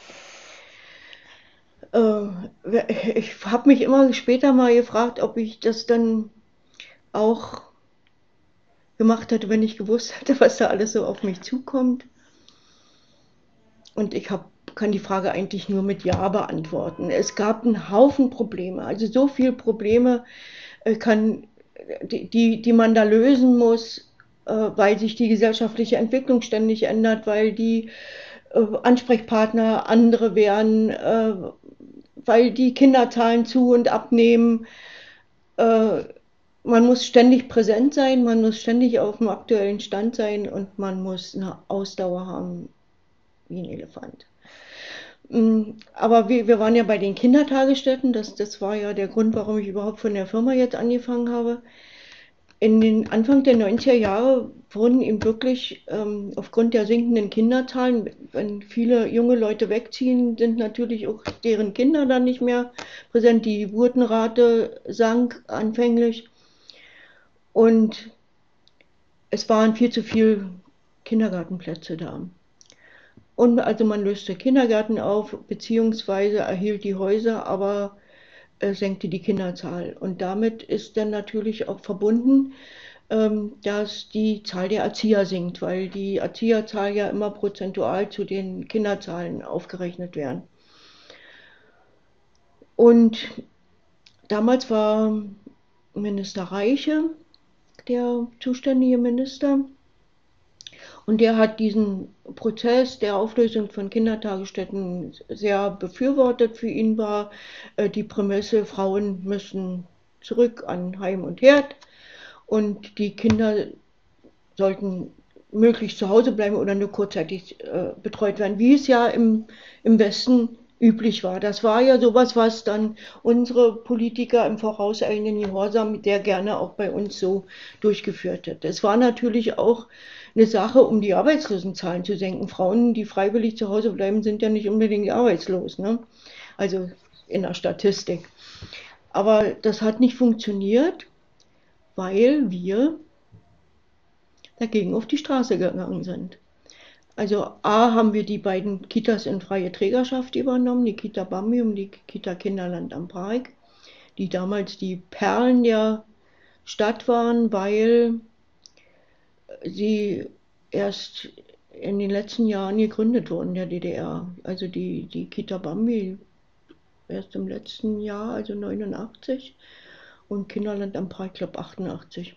Ich habe mich immer später mal gefragt, ob ich das dann auch gemacht hätte, wenn ich gewusst hätte, was da alles so auf mich zukommt. Und ich hab, kann die Frage eigentlich nur mit Ja beantworten. Es gab einen Haufen Probleme, also so viele Probleme, kann, die, die, die man da lösen muss, weil sich die gesellschaftliche Entwicklung ständig ändert, weil die Ansprechpartner andere werden, weil die Kinderzahlen zu und abnehmen. Äh, man muss ständig präsent sein, man muss ständig auf dem aktuellen Stand sein und man muss eine Ausdauer haben wie ein Elefant. Aber wir, wir waren ja bei den Kindertagesstätten, das, das war ja der Grund, warum ich überhaupt von der Firma jetzt angefangen habe. In den Anfang der neunziger Jahre wurden eben wirklich ähm, aufgrund der sinkenden Kinderzahlen, wenn viele junge Leute wegziehen, sind natürlich auch deren Kinder dann nicht mehr präsent. Die Geburtenrate sank anfänglich und es waren viel zu viele Kindergartenplätze da. Und also man löste Kindergärten auf, beziehungsweise erhielt die Häuser, aber senkte die Kinderzahl. Und damit ist dann natürlich auch verbunden, dass die Zahl der Erzieher sinkt, weil die Erzieherzahl ja immer prozentual zu den Kinderzahlen aufgerechnet werden. Und damals war Minister Reiche der zuständige Minister. Und der hat diesen Prozess der Auflösung von Kindertagesstätten sehr befürwortet. Für ihn war äh, die Prämisse, Frauen müssen zurück an Heim und Herd und die Kinder sollten möglichst zu Hause bleiben oder nur kurzzeitig äh, betreut werden, wie es ja im, im Westen üblich war. Das war ja sowas, was dann unsere Politiker im vorauseilenden Gehorsam sehr gerne auch bei uns so durchgeführt hat. Es war natürlich auch eine Sache, um die Arbeitslosenzahlen zu senken. Frauen, die freiwillig zu Hause bleiben, sind ja nicht unbedingt arbeitslos, ne? Also in der Statistik. Aber das hat nicht funktioniert, weil wir dagegen auf die Straße gegangen sind. Also A haben wir die beiden Kitas in freie Trägerschaft übernommen, die Kita Bambi und die Kita Kinderland am Park, die damals die Perlen der Stadt waren, weil sie erst in den letzten Jahren gegründet wurden in der D D R. Also die, die Kita Bambi erst im letzten Jahr, also neunundachtzig, und Kinderland am Park, glaube achtundachtzig.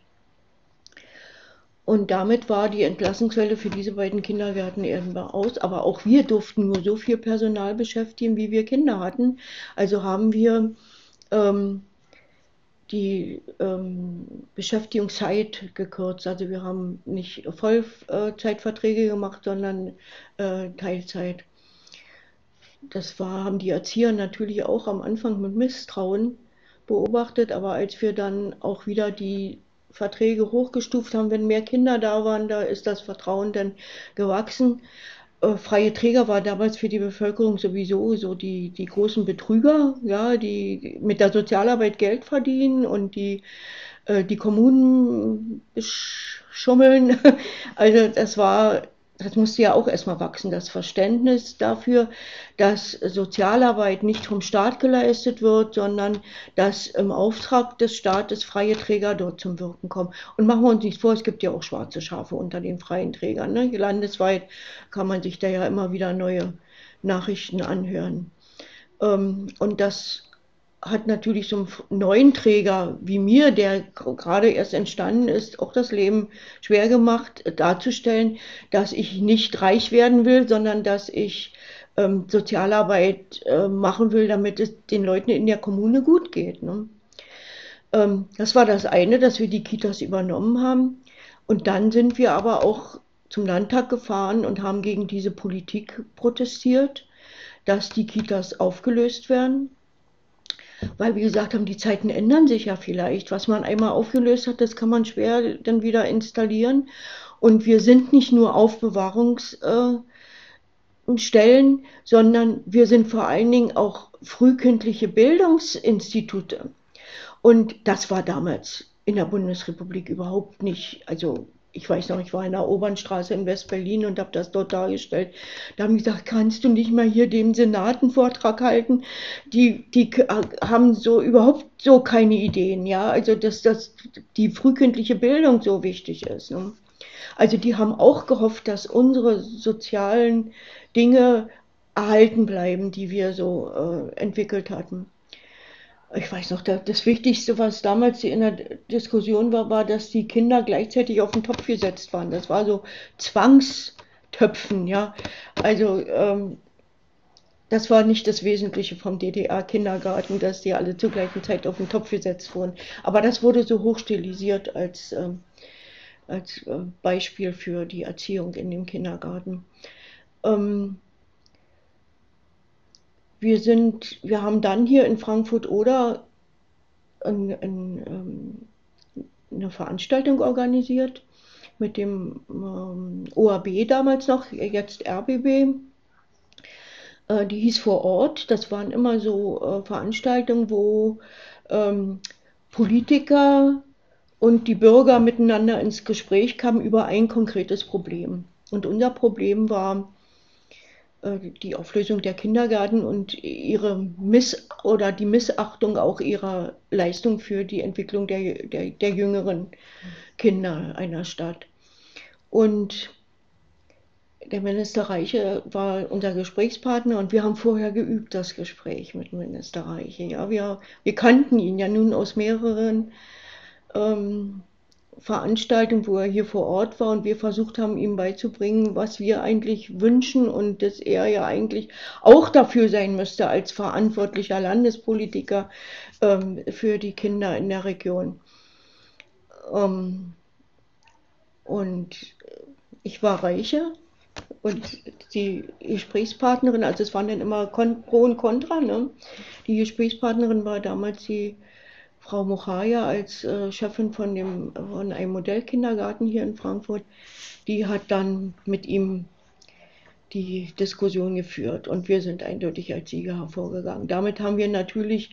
Und damit war die Entlassungswelle für diese beiden Kindergärten irgendwann aus. Aber auch wir durften nur so viel Personal beschäftigen, wie wir Kinder hatten. Also haben wir ähm, die ähm, Beschäftigungszeit gekürzt. Also wir haben nicht Vollzeitverträge gemacht, sondern äh, Teilzeit. Das war, haben die Erzieher natürlich auch am Anfang mit Misstrauen beobachtet, aber als wir dann auch wieder die Verträge hochgestuft haben, wenn mehr Kinder da waren, da ist das Vertrauen dann gewachsen. Äh, freie Träger war damals für die Bevölkerung sowieso so die, die großen Betrüger, ja, die mit der Sozialarbeit Geld verdienen und die äh, die Kommunen schummeln. Also das war, das musste ja auch erstmal wachsen, das Verständnis dafür, dass Sozialarbeit nicht vom Staat geleistet wird, sondern dass im Auftrag des Staates freie Träger dort zum Wirken kommen. Und machen wir uns nicht vor, es gibt ja auch schwarze Schafe unter den freien Trägern. Ne? Landesweit kann man sich da ja immer wieder neue Nachrichten anhören. Ähm, und das hat natürlich so einem neuen Träger wie mir, der gerade erst entstanden ist, auch das Leben schwer gemacht, darzustellen, dass ich nicht reich werden will, sondern dass ich ähm, Sozialarbeit äh, machen will, damit es den Leuten in der Kommune gut geht. Ne? Ähm, das war das eine, dass wir die Kitas übernommen haben. Und dann sind wir aber auch zum Landtag gefahren und haben gegen diese Politik protestiert, dass die Kitas aufgelöst werden. Weil wir gesagt haben, die Zeiten ändern sich ja vielleicht. Was man einmal aufgelöst hat, das kann man schwer dann wieder installieren. Und wir sind nicht nur Aufbewahrungsstellen, sondern wir sind vor allen Dingen auch frühkindliche Bildungsinstitute. Und das war damals in der Bundesrepublik überhaupt nicht, also ich weiß noch, ich war in der Obernstraße in West-Berlin und habe das dort dargestellt. Da haben die gesagt, kannst du nicht mal hier dem Senat einen Vortrag halten? Die, die haben so überhaupt so keine Ideen, ja, also dass, dass die frühkindliche Bildung so wichtig ist. Ne? Also die haben auch gehofft, dass unsere sozialen Dinge erhalten bleiben, die wir so äh, entwickelt hatten. Ich weiß noch, das Wichtigste, was damals in der Diskussion war, war, dass die Kinder gleichzeitig auf den Topf gesetzt waren. Das war so Zwangstöpfen, ja. Also ähm, das war nicht das Wesentliche vom D D R-Kindergarten, dass die alle zur gleichen Zeit auf den Topf gesetzt wurden. Aber das wurde so hochstilisiert als, äh, als äh, Beispiel für die Erziehung in dem Kindergarten. Ähm, Wir sind, wir haben dann hier in Frankfurt-Oder ein, ein, eine Veranstaltung organisiert mit dem ähm, O A B damals noch, jetzt R B B. Äh, die hieß Vor Ort. Das waren immer so äh, Veranstaltungen, wo ähm, Politiker und die Bürger miteinander ins Gespräch kamen über ein konkretes Problem. Und unser Problem war die Auflösung der Kindergärten und ihre Miss- oder die Missachtung auch ihrer Leistung für die Entwicklung der, der, der jüngeren Kinder einer Stadt. Und der Minister Reiche war unser Gesprächspartner und wir haben vorher geübt, das Gespräch mit dem Minister Reiche. Ja, wir, wir kannten ihn ja nun aus mehreren ähm, Veranstaltung, wo er hier vor Ort war und wir versucht haben, ihm beizubringen, was wir eigentlich wünschen und dass er ja eigentlich auch dafür sein müsste als verantwortlicher Landespolitiker ähm, für die Kinder in der Region. Ähm, Und ich war Reiche und die Gesprächspartnerin, also es waren dann immer Pro und Contra, ne? Die Gesprächspartnerin war damals die Frau Mochaja als äh, Chefin von, dem, von einem Modellkindergarten hier in Frankfurt. Die hat dann mit ihm die Diskussion geführt und wir sind eindeutig als Sieger hervorgegangen. Damit haben wir natürlich,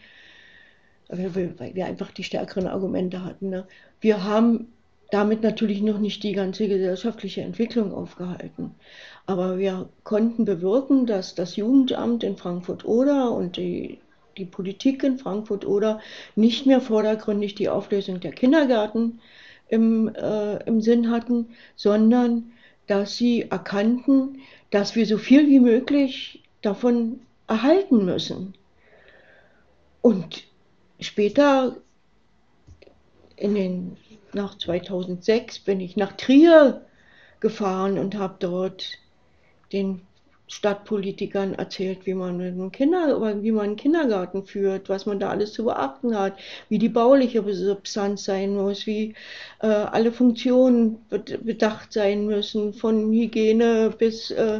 weil wir einfach die stärkeren Argumente hatten, ne? Wir haben damit natürlich noch nicht die ganze gesellschaftliche Entwicklung aufgehalten. Aber wir konnten bewirken, dass das Jugendamt in Frankfurt-Oder und die, die Politik in Frankfurt-Oder nicht mehr vordergründig die Auflösung der Kindergärten im, äh, im Sinn hatten, sondern dass sie erkannten, dass wir so viel wie möglich davon erhalten müssen. Und später, in den, nach zweitausendsechs, bin ich nach Trier gefahren und habe dort den Stadtpolitikern erzählt, wie man, einen Kinder, wie man einen Kindergarten führt, was man da alles zu beachten hat, wie die bauliche Substanz sein muss, wie äh, alle Funktionen bedacht sein müssen, von Hygiene bis äh,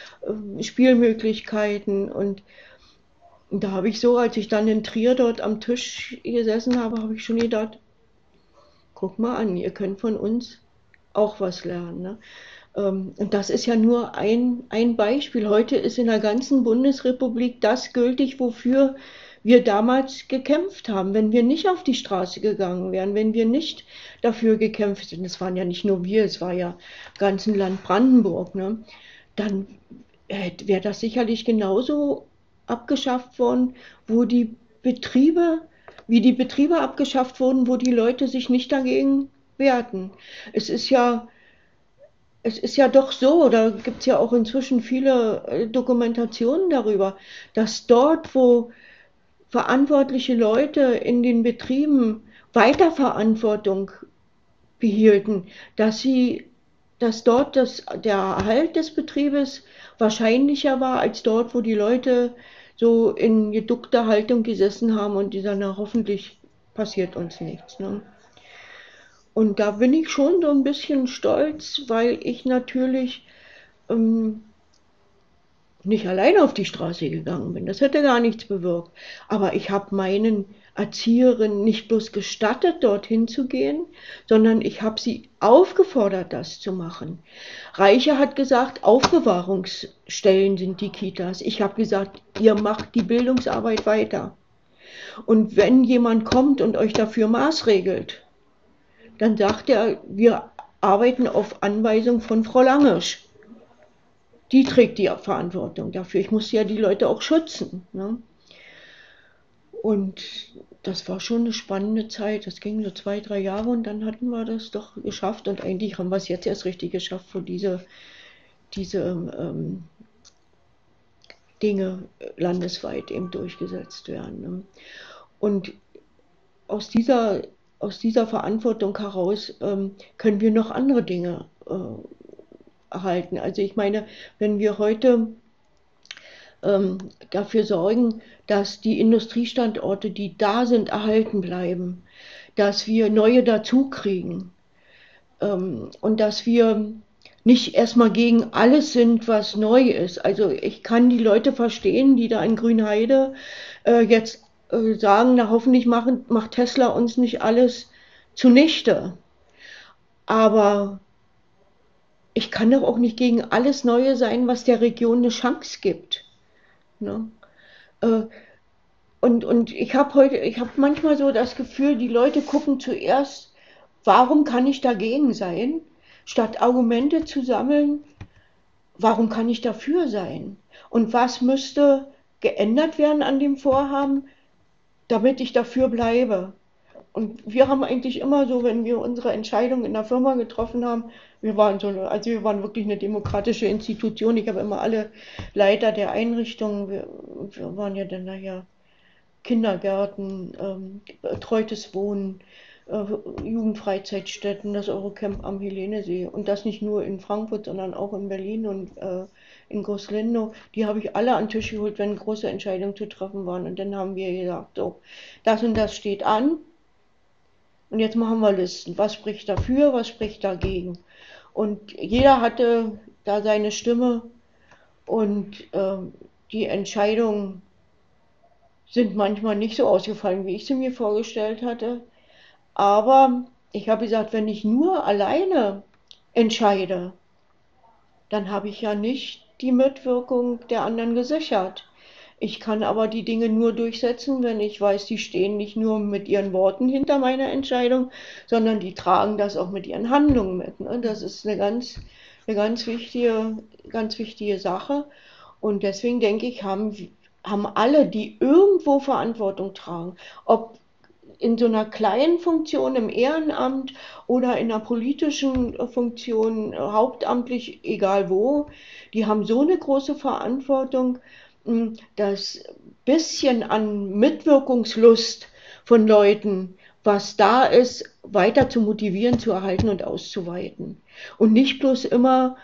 Spielmöglichkeiten. Und da habe ich so, als ich dann in Trier dort am Tisch gesessen habe, habe ich schon gedacht, guck mal an, ihr könnt von uns auch was lernen. Ne? Und das ist ja nur ein, ein Beispiel. Heute ist in der ganzen Bundesrepublik das gültig, wofür wir damals gekämpft haben. Wenn wir nicht auf die Straße gegangen wären, wenn wir nicht dafür gekämpft hätten, das waren ja nicht nur wir, es war ja ganzen Land Brandenburg, ne? Dann wäre das sicherlich genauso abgeschafft worden, wo die Betriebe, wie die Betriebe abgeschafft wurden, wo die Leute sich nicht dagegen wehrten. Es ist ja Es ist ja doch so, da gibt es ja auch inzwischen viele Dokumentationen darüber, dass dort, wo verantwortliche Leute in den Betrieben Weiterverantwortung behielten, dass sie, dass dort das, der Erhalt des Betriebes wahrscheinlicher war als dort, wo die Leute so in geduckter Haltung gesessen haben und die sagen, na, hoffentlich passiert uns nichts. Ne? Und da bin ich schon so ein bisschen stolz, weil ich natürlich ähm, nicht alleine auf die Straße gegangen bin. Das hätte gar nichts bewirkt. Aber ich habe meinen Erzieherinnen nicht bloß gestattet, dorthin zu gehen, sondern ich habe sie aufgefordert, das zu machen. Reiche hat gesagt, Aufbewahrungsstellen sind die Kitas. Ich habe gesagt, ihr macht die Bildungsarbeit weiter. Und wenn jemand kommt und euch dafür maßregelt, dann sagt er, wir arbeiten auf Anweisung von Frau Langisch. Die trägt die Verantwortung dafür. Ich muss ja die Leute auch schützen. Ne? Und das war schon eine spannende Zeit. Das ging so zwei, drei Jahre und dann hatten wir das doch geschafft. Und eigentlich haben wir es jetzt erst richtig geschafft, wo diese, diese ähm, Dinge landesweit eben durchgesetzt werden. Ne? Und aus dieser Aus dieser Verantwortung heraus ähm, können wir noch andere Dinge äh, erhalten. Also ich meine, wenn wir heute ähm, dafür sorgen, dass die Industriestandorte, die da sind, erhalten bleiben, dass wir neue dazu kriegen ähm, und dass wir nicht erstmal gegen alles sind, was neu ist. Also ich kann die Leute verstehen, die da in Grünheide äh, jetzt sagen, na hoffentlich machen, macht Tesla uns nicht alles zunichte. Aber ich kann doch auch nicht gegen alles Neue sein, was der Region eine Chance gibt. Ne? Und, und ich habe heute, ich habe manchmal so das Gefühl, die Leute gucken zuerst, warum kann ich dagegen sein, statt Argumente zu sammeln, warum kann ich dafür sein? Und was müsste geändert werden an dem Vorhaben, damit ich dafür bleibe. Und wir haben eigentlich immer so, wenn wir unsere Entscheidung in der Firma getroffen haben, wir waren so, also wir waren wirklich eine demokratische Institution. Ich habe immer alle Leiter der Einrichtungen, wir, wir waren ja dann nachher Kindergärten, ähm, betreutes Wohnen, äh, Jugendfreizeitstätten, das Eurocamp am Helenesee und das nicht nur in Frankfurt, sondern auch in Berlin und äh, in Groß-Lindow, die habe ich alle an den Tisch geholt, wenn große Entscheidungen zu treffen waren. Und dann haben wir gesagt, so, das und das steht an. Und jetzt machen wir Listen. Was spricht dafür, was spricht dagegen? Und jeder hatte da seine Stimme und ähm, die Entscheidungen sind manchmal nicht so ausgefallen, wie ich sie mir vorgestellt hatte. Aber ich habe gesagt, wenn ich nur alleine entscheide, dann habe ich ja nicht die Mitwirkung der anderen gesichert. Ich kann aber die Dinge nur durchsetzen, wenn ich weiß, die stehen nicht nur mit ihren Worten hinter meiner Entscheidung, sondern die tragen das auch mit ihren Handlungen mit. Ne? Das ist eine ganz, eine ganz wichtige, ganz wichtige Sache. Und deswegen denke ich, haben, haben alle, die irgendwo Verantwortung tragen, ob in so einer kleinen Funktion im Ehrenamt oder in einer politischen Funktion, hauptamtlich, egal wo, die haben so eine große Verantwortung, das bisschen an Mitwirkungslust von Leuten, was da ist, weiter zu motivieren, zu erhalten und auszuweiten. Und nicht bloß immer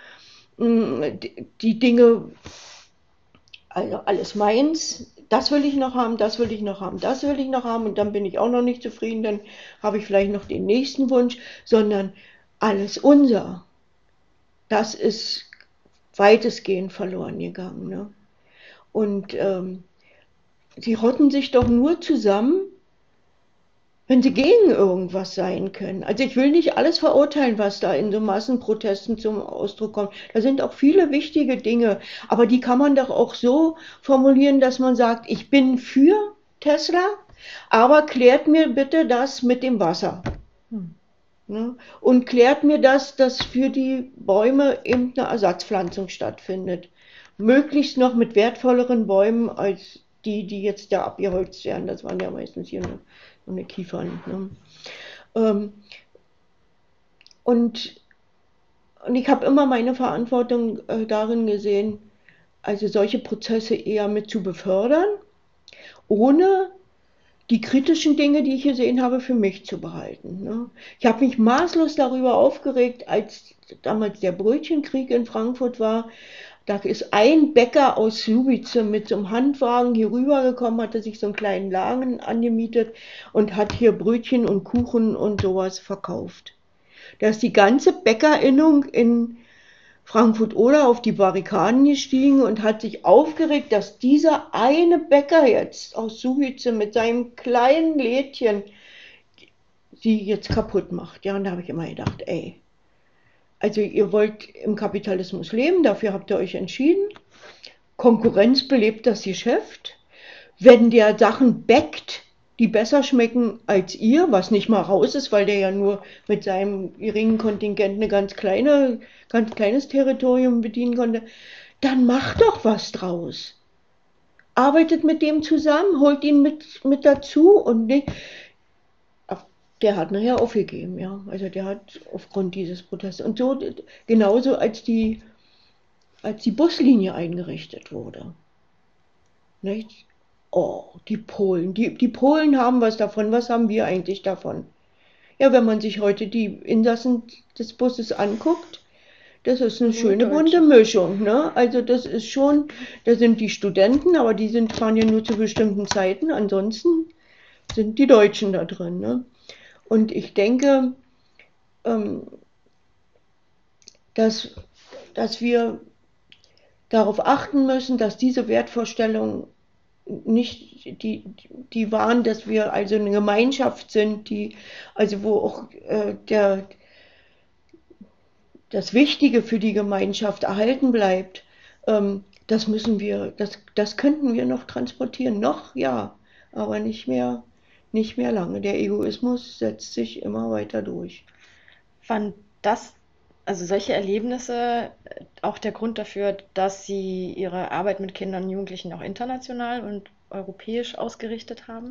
die Dinge, also alles meins, das will ich noch haben, das will ich noch haben, das will ich noch haben und dann bin ich auch noch nicht zufrieden, dann habe ich vielleicht noch den nächsten Wunsch, sondern alles unser. Das ist weitestgehend verloren gegangen. Ne? Und ähm, sie rotten sich doch nur zusammen, wenn sie gegen irgendwas sein können. Also ich will nicht alles verurteilen, was da in so Massenprotesten zum Ausdruck kommt. Da sind auch viele wichtige Dinge, aber die kann man doch auch so formulieren, dass man sagt, ich bin für Tesla, aber klärt mir bitte das mit dem Wasser. Hm. Ne? Und klärt mir das, dass für die Bäume eben eine Ersatzpflanzung stattfindet. Möglichst noch mit wertvolleren Bäumen als die, die jetzt da abgeholzt werden. Das waren ja meistens hier eine, eine Kiefern. Ne? Ähm, und, und ich habe immer meine Verantwortung äh, darin gesehen, also solche Prozesse eher mit zu befördern, ohne die kritischen Dinge, die ich gesehen habe, für mich zu behalten. Ne? Ich habe mich maßlos darüber aufgeregt, als damals der Brötchenkrieg in Frankfurt war. Da ist ein Bäcker aus Słubice mit so einem Handwagen hier rübergekommen, hatte sich so einen kleinen Laden angemietet und hat hier Brötchen und Kuchen und sowas verkauft. Da ist die ganze Bäckerinnung in Frankfurt-Oder auf die Barrikaden gestiegen und hat sich aufgeregt, dass dieser eine Bäcker jetzt aus Słubice mit seinem kleinen Lädchen sie jetzt kaputt macht. Ja, und da habe ich immer gedacht, ey, also ihr wollt im Kapitalismus leben, dafür habt ihr euch entschieden. Konkurrenz belebt das Geschäft. Wenn der Sachen bäckt, die besser schmecken als ihr, was nicht mal raus ist, weil der ja nur mit seinem geringen Kontingent eine ganz kleine, ganz kleines Territorium bedienen konnte, dann macht doch was draus. Arbeitet mit dem zusammen, holt ihn mit, mit dazu und nicht. Der hat nachher aufgegeben, ja. Also der hat aufgrund dieses Protestes. Und so genauso als die, als die Buslinie eingerichtet wurde. Nicht? Oh, die Polen. Die, die Polen haben was davon. Was haben wir eigentlich davon? Ja, wenn man sich heute die Insassen des Busses anguckt, das ist eine schöne bunte Mischung. Ne? Also das ist schon, da sind die Studenten, aber die sind, fahren ja nur zu bestimmten Zeiten. Ansonsten sind die Deutschen da drin. Ne? Und ich denke, ähm, dass, dass wir darauf achten müssen, dass diese Wertvorstellungen nicht die, die waren, dass wir also eine Gemeinschaft sind, die, also wo auch äh, der, das Wichtige für die Gemeinschaft erhalten bleibt, ähm, das müssen wir, das, das könnten wir noch transportieren, noch ja, aber nicht mehr, nicht mehr lange. Der Egoismus setzt sich immer weiter durch. Waren das, also solche Erlebnisse, auch der Grund dafür, dass Sie Ihre Arbeit mit Kindern und Jugendlichen auch international und europäisch ausgerichtet haben?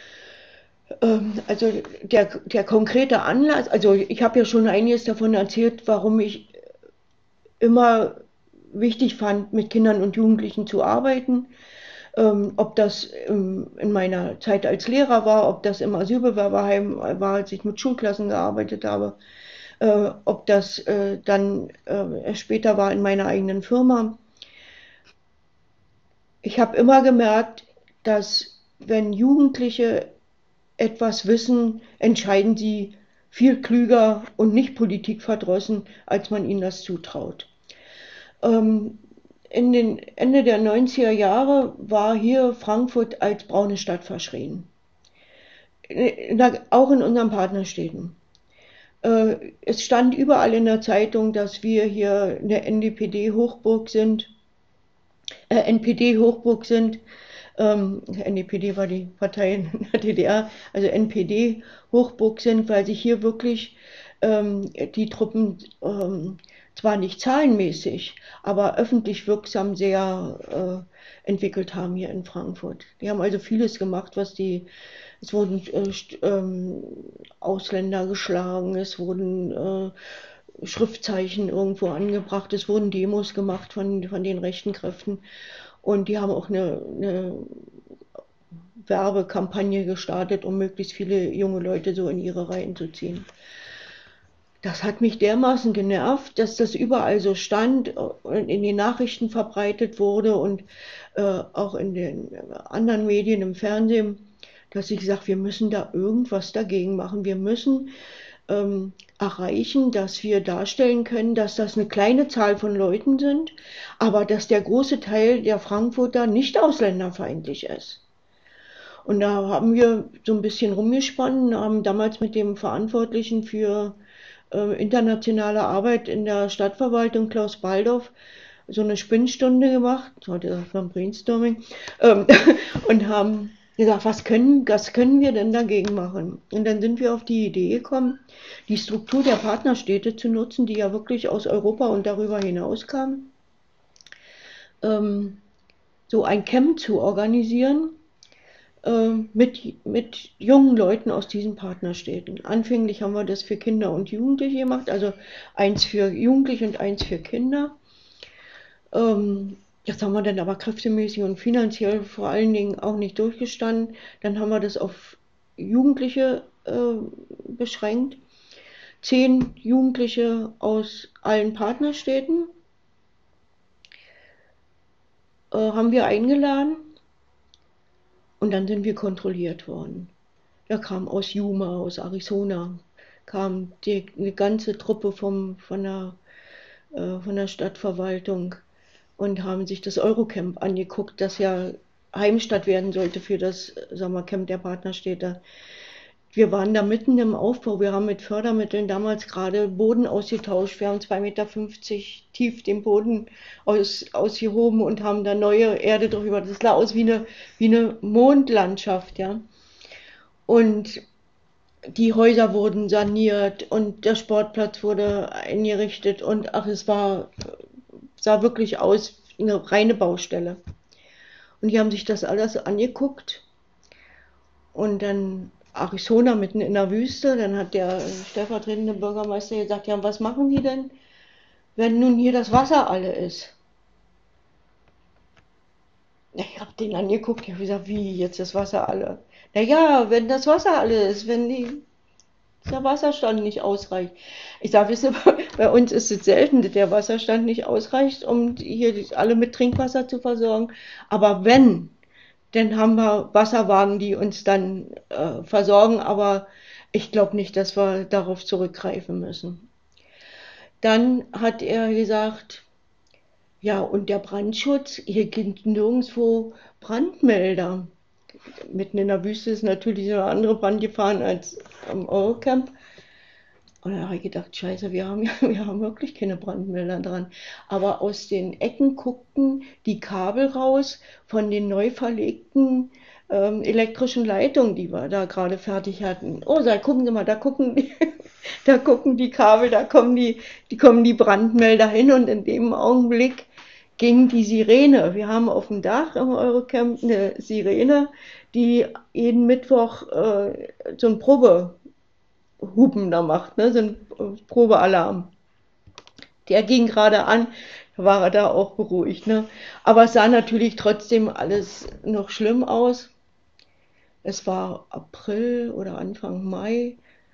Also der, der konkrete Anlass, also ich habe ja schon einiges davon erzählt, warum ich immer wichtig fand, mit Kindern und Jugendlichen zu arbeiten. Ähm, ob das ähm, in meiner Zeit als Lehrer war, ob das im Asylbewerberheim war, als ich mit Schulklassen gearbeitet habe, äh, ob das äh, dann äh, später war in meiner eigenen Firma. Ich habe immer gemerkt, dass wenn Jugendliche etwas wissen, entscheiden sie viel klüger und nicht politikverdrossen, als man ihnen das zutraut. Ähm, in den Ende der neunziger Jahre war hier Frankfurt als braune Stadt verschrien. In der, auch in unseren Partnerstädten. Äh, es stand überall in der Zeitung, dass wir hier eine N D P D-Hochburg sind, äh, N P D-Hochburg sind. Ähm, N D P D war die Partei in der D D R, also N P D-Hochburg sind, weil sich hier wirklich ähm, die Truppen ähm, zwar nicht zahlenmäßig, aber öffentlich wirksam sehr äh, entwickelt haben hier in Frankfurt. Die haben also vieles gemacht, was die, es wurden äh, ähm, Ausländer geschlagen, es wurden äh, Schriftzeichen irgendwo angebracht, es wurden Demos gemacht von, von den rechten Kräften und die haben auch eine, eine Werbekampagne gestartet, um möglichst viele junge Leute so in ihre Reihen zu ziehen. Das hat mich dermaßen genervt, dass das überall so stand und in den Nachrichten verbreitet wurde und äh, auch in den anderen Medien, im Fernsehen, dass ich gesagt habe, wir müssen da irgendwas dagegen machen. Wir müssen ähm, erreichen, dass wir darstellen können, dass das eine kleine Zahl von Leuten sind, aber dass der große Teil der Frankfurter nicht ausländerfeindlich ist. Und da haben wir so ein bisschen rumgesponnen, haben damals mit dem Verantwortlichen für äh, internationale Arbeit in der Stadtverwaltung, Klaus Baldorf, so eine Spinnstunde gemacht, heute sagt man Brainstorming, ähm, und haben gesagt, was können, was können wir denn dagegen machen? Und dann sind wir auf die Idee gekommen, die Struktur der Partnerstädte zu nutzen, die ja wirklich aus Europa und darüber hinaus kam, ähm, so ein Camp zu organisieren, Mit, mit jungen Leuten aus diesen Partnerstädten. Anfänglich haben wir das für Kinder und Jugendliche gemacht, also eins für Jugendliche und eins für Kinder. Ähm, das haben wir dann aber kräftemäßig und finanziell vor allen Dingen auch nicht durchgestanden. Dann haben wir das auf Jugendliche äh, beschränkt. Zehn Jugendliche aus allen Partnerstädten äh, haben wir eingeladen. Und dann sind wir kontrolliert worden. Da kam aus Yuma, aus Arizona, kam die, eine ganze Truppe vom, von, der, äh, von der Stadtverwaltung und haben sich das Eurocamp angeguckt, das ja Heimstatt werden sollte für das Sommercamp der Partnerstädte. Wir waren da mitten im Aufbau. Wir haben mit Fördermitteln damals gerade Boden ausgetauscht. Wir haben zwei Meter fünfzig tief den Boden aus, ausgehoben und haben da neue Erde drüber. Das sah aus wie eine, wie eine Mondlandschaft, ja. Und die Häuser wurden saniert und der Sportplatz wurde eingerichtet und ach, es war, sah wirklich aus wie eine reine Baustelle. Und die haben sich das alles angeguckt und dann Arizona mitten in der Wüste, dann hat der stellvertretende Bürgermeister gesagt, ja, was machen die denn, wenn nun hier das Wasser alle ist? Ich habe den angeguckt, ich habe gesagt, wie, jetzt das Wasser alle? Naja, wenn das Wasser alle ist, wenn die, der Wasserstand nicht ausreicht. Ich sage, wisst ihr, bei uns ist es selten, dass der Wasserstand nicht ausreicht, um hier alle mit Trinkwasser zu versorgen, aber wenn, dann haben wir Wasserwagen, die uns dann äh, versorgen, aber ich glaube nicht, dass wir darauf zurückgreifen müssen. Dann hat er gesagt, ja, und der Brandschutz, hier gibt nirgendwo Brandmelder. Mitten in der Wüste ist natürlich eine andere Brandgefahr als am Eurocamp. Und da habe ich gedacht, scheiße, wir haben, ja, wir haben wirklich keine Brandmelder dran. Aber aus den Ecken guckten die Kabel raus von den neu verlegten ähm, elektrischen Leitungen, die wir da gerade fertig hatten. Oh, da gucken Sie mal, da gucken die, da gucken die Kabel, da kommen die, die kommen die Brandmelder hin und in dem Augenblick ging die Sirene. Wir haben auf dem Dach im Eurocamp eine Sirene, die jeden Mittwoch äh, so ein Probe Hupen da macht, ne, so ein Probealarm. Der ging gerade an, war er da auch beruhigt, ne. Aber es sah natürlich trotzdem alles noch schlimm aus. Es war April oder Anfang Mai.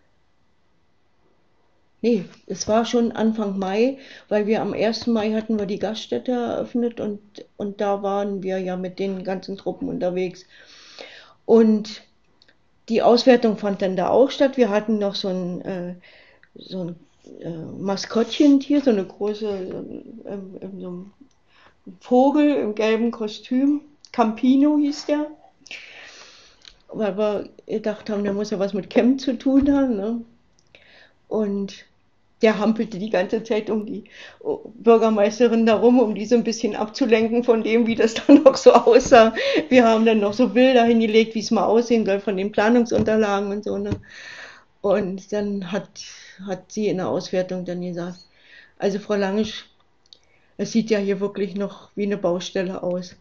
Nee, es war schon Anfang Mai, weil wir am ersten Mai hatten wir die Gaststätte eröffnet und, und da waren wir ja mit den ganzen Truppen unterwegs. Und die Auswertung fand dann da auch statt. Wir hatten noch so ein, äh, so ein äh, Maskottchentier, so eine große, äh, so ein Vogel im gelben Kostüm. Campino hieß der. Weil wir gedacht haben, der muss ja was mit Camp zu tun haben. Ne? Und der hampelte die ganze Zeit um die Bürgermeisterin darum, um die so ein bisschen abzulenken von dem, wie das dann noch so aussah. Wir haben dann noch so Bilder hingelegt, wie es mal aussehen soll von den Planungsunterlagen und so. Ne? Und dann hat, hat sie in der Auswertung dann gesagt, also Frau Langisch, es sieht ja hier wirklich noch wie eine Baustelle aus.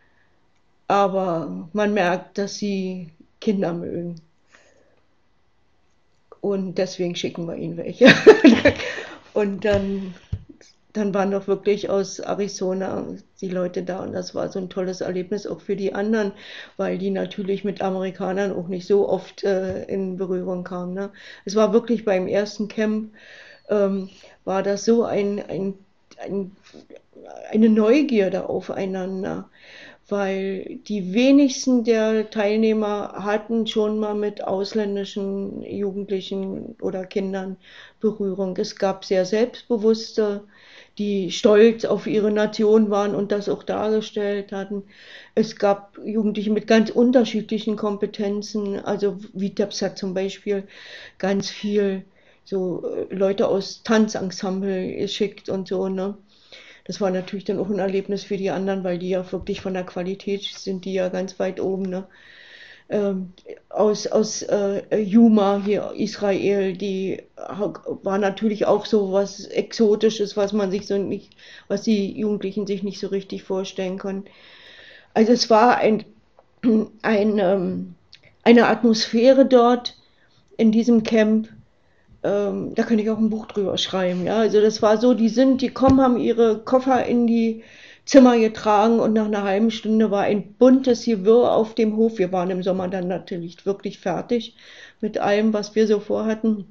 Aber man merkt, dass Sie Kinder mögen. Und deswegen schicken wir ihnen welche. Und dann, dann waren doch wirklich aus Arizona die Leute da. Und das war so ein tolles Erlebnis auch für die anderen, weil die natürlich mit Amerikanern auch nicht so oft äh, in Berührung kamen. Ne? Es war wirklich beim ersten Camp, ähm, war das so ein, ein, ein, eine Neugierde aufeinander. Weil die wenigsten der Teilnehmer hatten schon mal mit ausländischen Jugendlichen oder Kindern Berührung. Es gab sehr Selbstbewusste, die stolz auf ihre Nation waren und das auch dargestellt hatten. Es gab Jugendliche mit ganz unterschiedlichen Kompetenzen, also Vitebs hat zum Beispiel ganz viel so Leute aus Tanzensemble geschickt und so, ne? Das war natürlich dann auch ein Erlebnis für die anderen, weil die ja wirklich von der Qualität sind, die ja ganz weit oben. Ne? Ähm, aus aus äh, Yuma, hier Israel, die war natürlich auch so was Exotisches, was man sich so nicht, was die Jugendlichen sich nicht so richtig vorstellen können. Also es war ein, ein, ähm, eine Atmosphäre dort in diesem Camp, ähm, da könnte ich auch ein Buch drüber schreiben. Ja? Also das war so, die sind, die kommen, haben ihre Koffer in die Zimmer getragen und nach einer halben Stunde war ein buntes Gewirr auf dem Hof. Wir waren im Sommer dann natürlich wirklich fertig mit allem, was wir so vorhatten.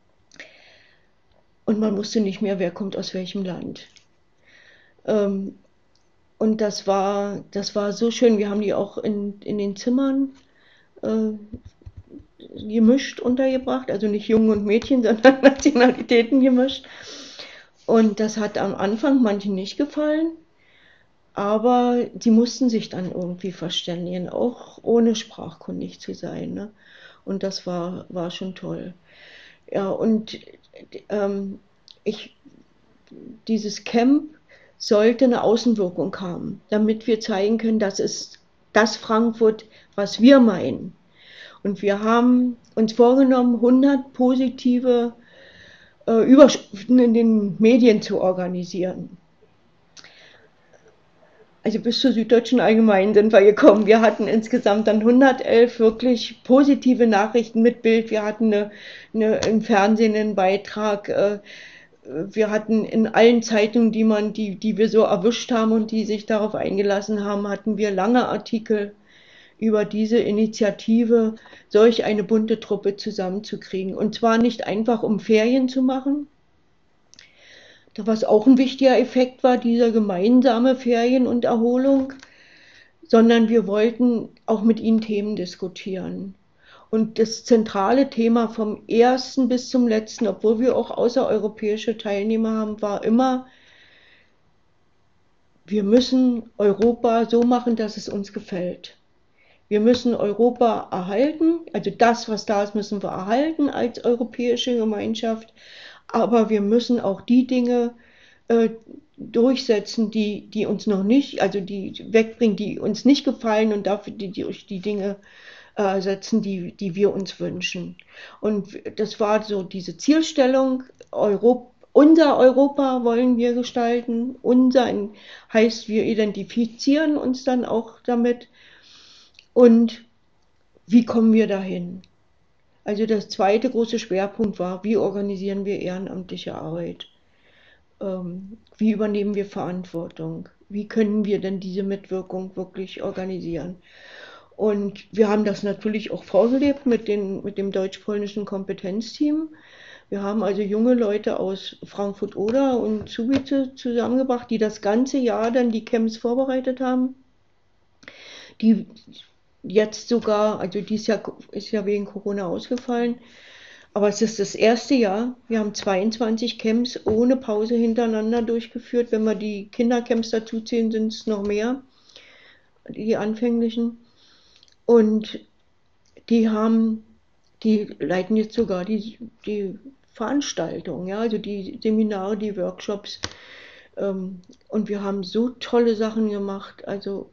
Und man wusste nicht mehr, wer kommt aus welchem Land. Ähm, und das war, das war so schön. Wir haben die auch in, in den Zimmern äh, gemischt untergebracht, also nicht Jungen und Mädchen, sondern Nationalitäten gemischt. Und das hat am Anfang manchen nicht gefallen, aber die mussten sich dann irgendwie verständigen, auch ohne sprachkundig zu sein. Ne? Und das war, war schon toll. Ja, und ähm, ich, dieses Camp sollte eine Außenwirkung haben, damit wir zeigen können, das ist das Frankfurt, was wir meinen. Und wir haben uns vorgenommen, hundert positive äh, Überschriften in den Medien zu organisieren. Also bis zur Süddeutschen Allgemeinen sind wir gekommen. Wir hatten insgesamt dann hundertelf wirklich positive Nachrichten mit Bild. Wir hatten eine, eine, im Fernsehen einen Beitrag. Äh, wir hatten in allen Zeitungen, die, man, die, die wir so erwischt haben und die sich darauf eingelassen haben, hatten wir lange Artikel über diese Initiative, solch eine bunte Truppe zusammenzukriegen. Und zwar nicht einfach, um Ferien zu machen, was auch ein wichtiger Effekt war, dieser gemeinsame Ferien und Erholung, sondern wir wollten auch mit ihnen Themen diskutieren. Und das zentrale Thema vom ersten bis zum letzten, obwohl wir auch außereuropäische Teilnehmer haben, war immer, wir müssen Europa so machen, dass es uns gefällt. Wir müssen Europa erhalten, also das, was da ist, müssen wir erhalten als europäische Gemeinschaft, aber wir müssen auch die Dinge äh, durchsetzen, die, die uns noch nicht, also die wegbringen, die uns nicht gefallen und dafür die, die, die Dinge äh, setzen, die, die wir uns wünschen. Und das war so diese Zielstellung, Europa, unser Europa wollen wir gestalten, unser heißt, wir identifizieren uns dann auch damit. Und wie kommen wir dahin? Also das zweite große Schwerpunkt war, wie organisieren wir ehrenamtliche Arbeit? Ähm, wie übernehmen wir Verantwortung? Wie können wir denn diese Mitwirkung wirklich organisieren? Und wir haben das natürlich auch vorgelebt mit, den, mit dem deutsch-polnischen Kompetenzteam. Wir haben also junge Leute aus Frankfurt-Oder und Subice zusammengebracht, die das ganze Jahr dann die Camps vorbereitet haben. Die jetzt sogar, also dieses Jahr ist ja wegen Corona ausgefallen, aber es ist das erste Jahr. Wir haben zweiundzwanzig Camps ohne Pause hintereinander durchgeführt. Wenn wir die Kindercamps dazuziehen, sind es noch mehr, die anfänglichen. Und die haben, die leiten jetzt sogar die, die Veranstaltungen, ja, also die Seminare, die Workshops. Ähm, und wir haben so tolle Sachen gemacht, also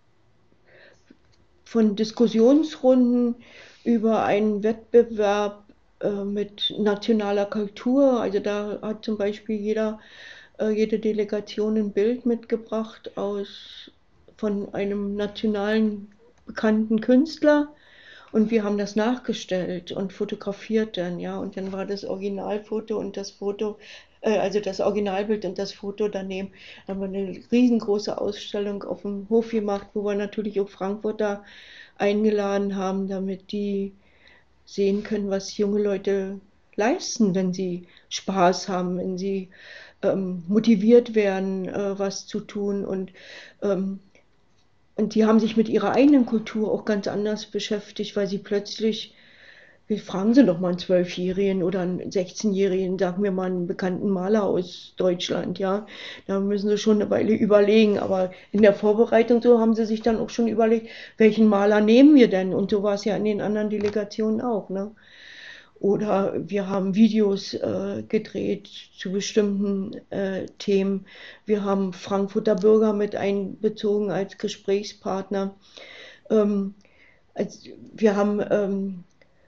von Diskussionsrunden über einen Wettbewerb äh, mit nationaler Kultur. Also da hat zum Beispiel jeder, äh, jede Delegation ein Bild mitgebracht aus, von einem nationalen bekannten Künstler. Und wir haben das nachgestellt und fotografiert dann, ja. Und dann war das Originalfoto und das Foto, äh, also das Originalbild und das Foto daneben. Da haben wir eine riesengroße Ausstellung auf dem Hof gemacht, wo wir natürlich auch Frankfurter eingeladen haben, damit die sehen können, was junge Leute leisten, wenn sie Spaß haben, wenn sie ähm, motiviert werden, äh, was zu tun. Und ähm, und die haben sich mit ihrer eigenen Kultur auch ganz anders beschäftigt, weil sie plötzlich, wie fragen Sie doch mal einen Zwölfjährigen oder einen Sechzehnjährigen, sagen wir mal einen bekannten Maler aus Deutschland, ja. Da müssen sie schon eine Weile überlegen, aber in der Vorbereitung so haben sie sich dann auch schon überlegt, welchen Maler nehmen wir denn? Und so war es ja in den anderen Delegationen auch, ne? Oder wir haben Videos äh, gedreht zu bestimmten äh, Themen. Wir haben Frankfurter Bürger mit einbezogen als Gesprächspartner. Ähm, als, wir haben ähm,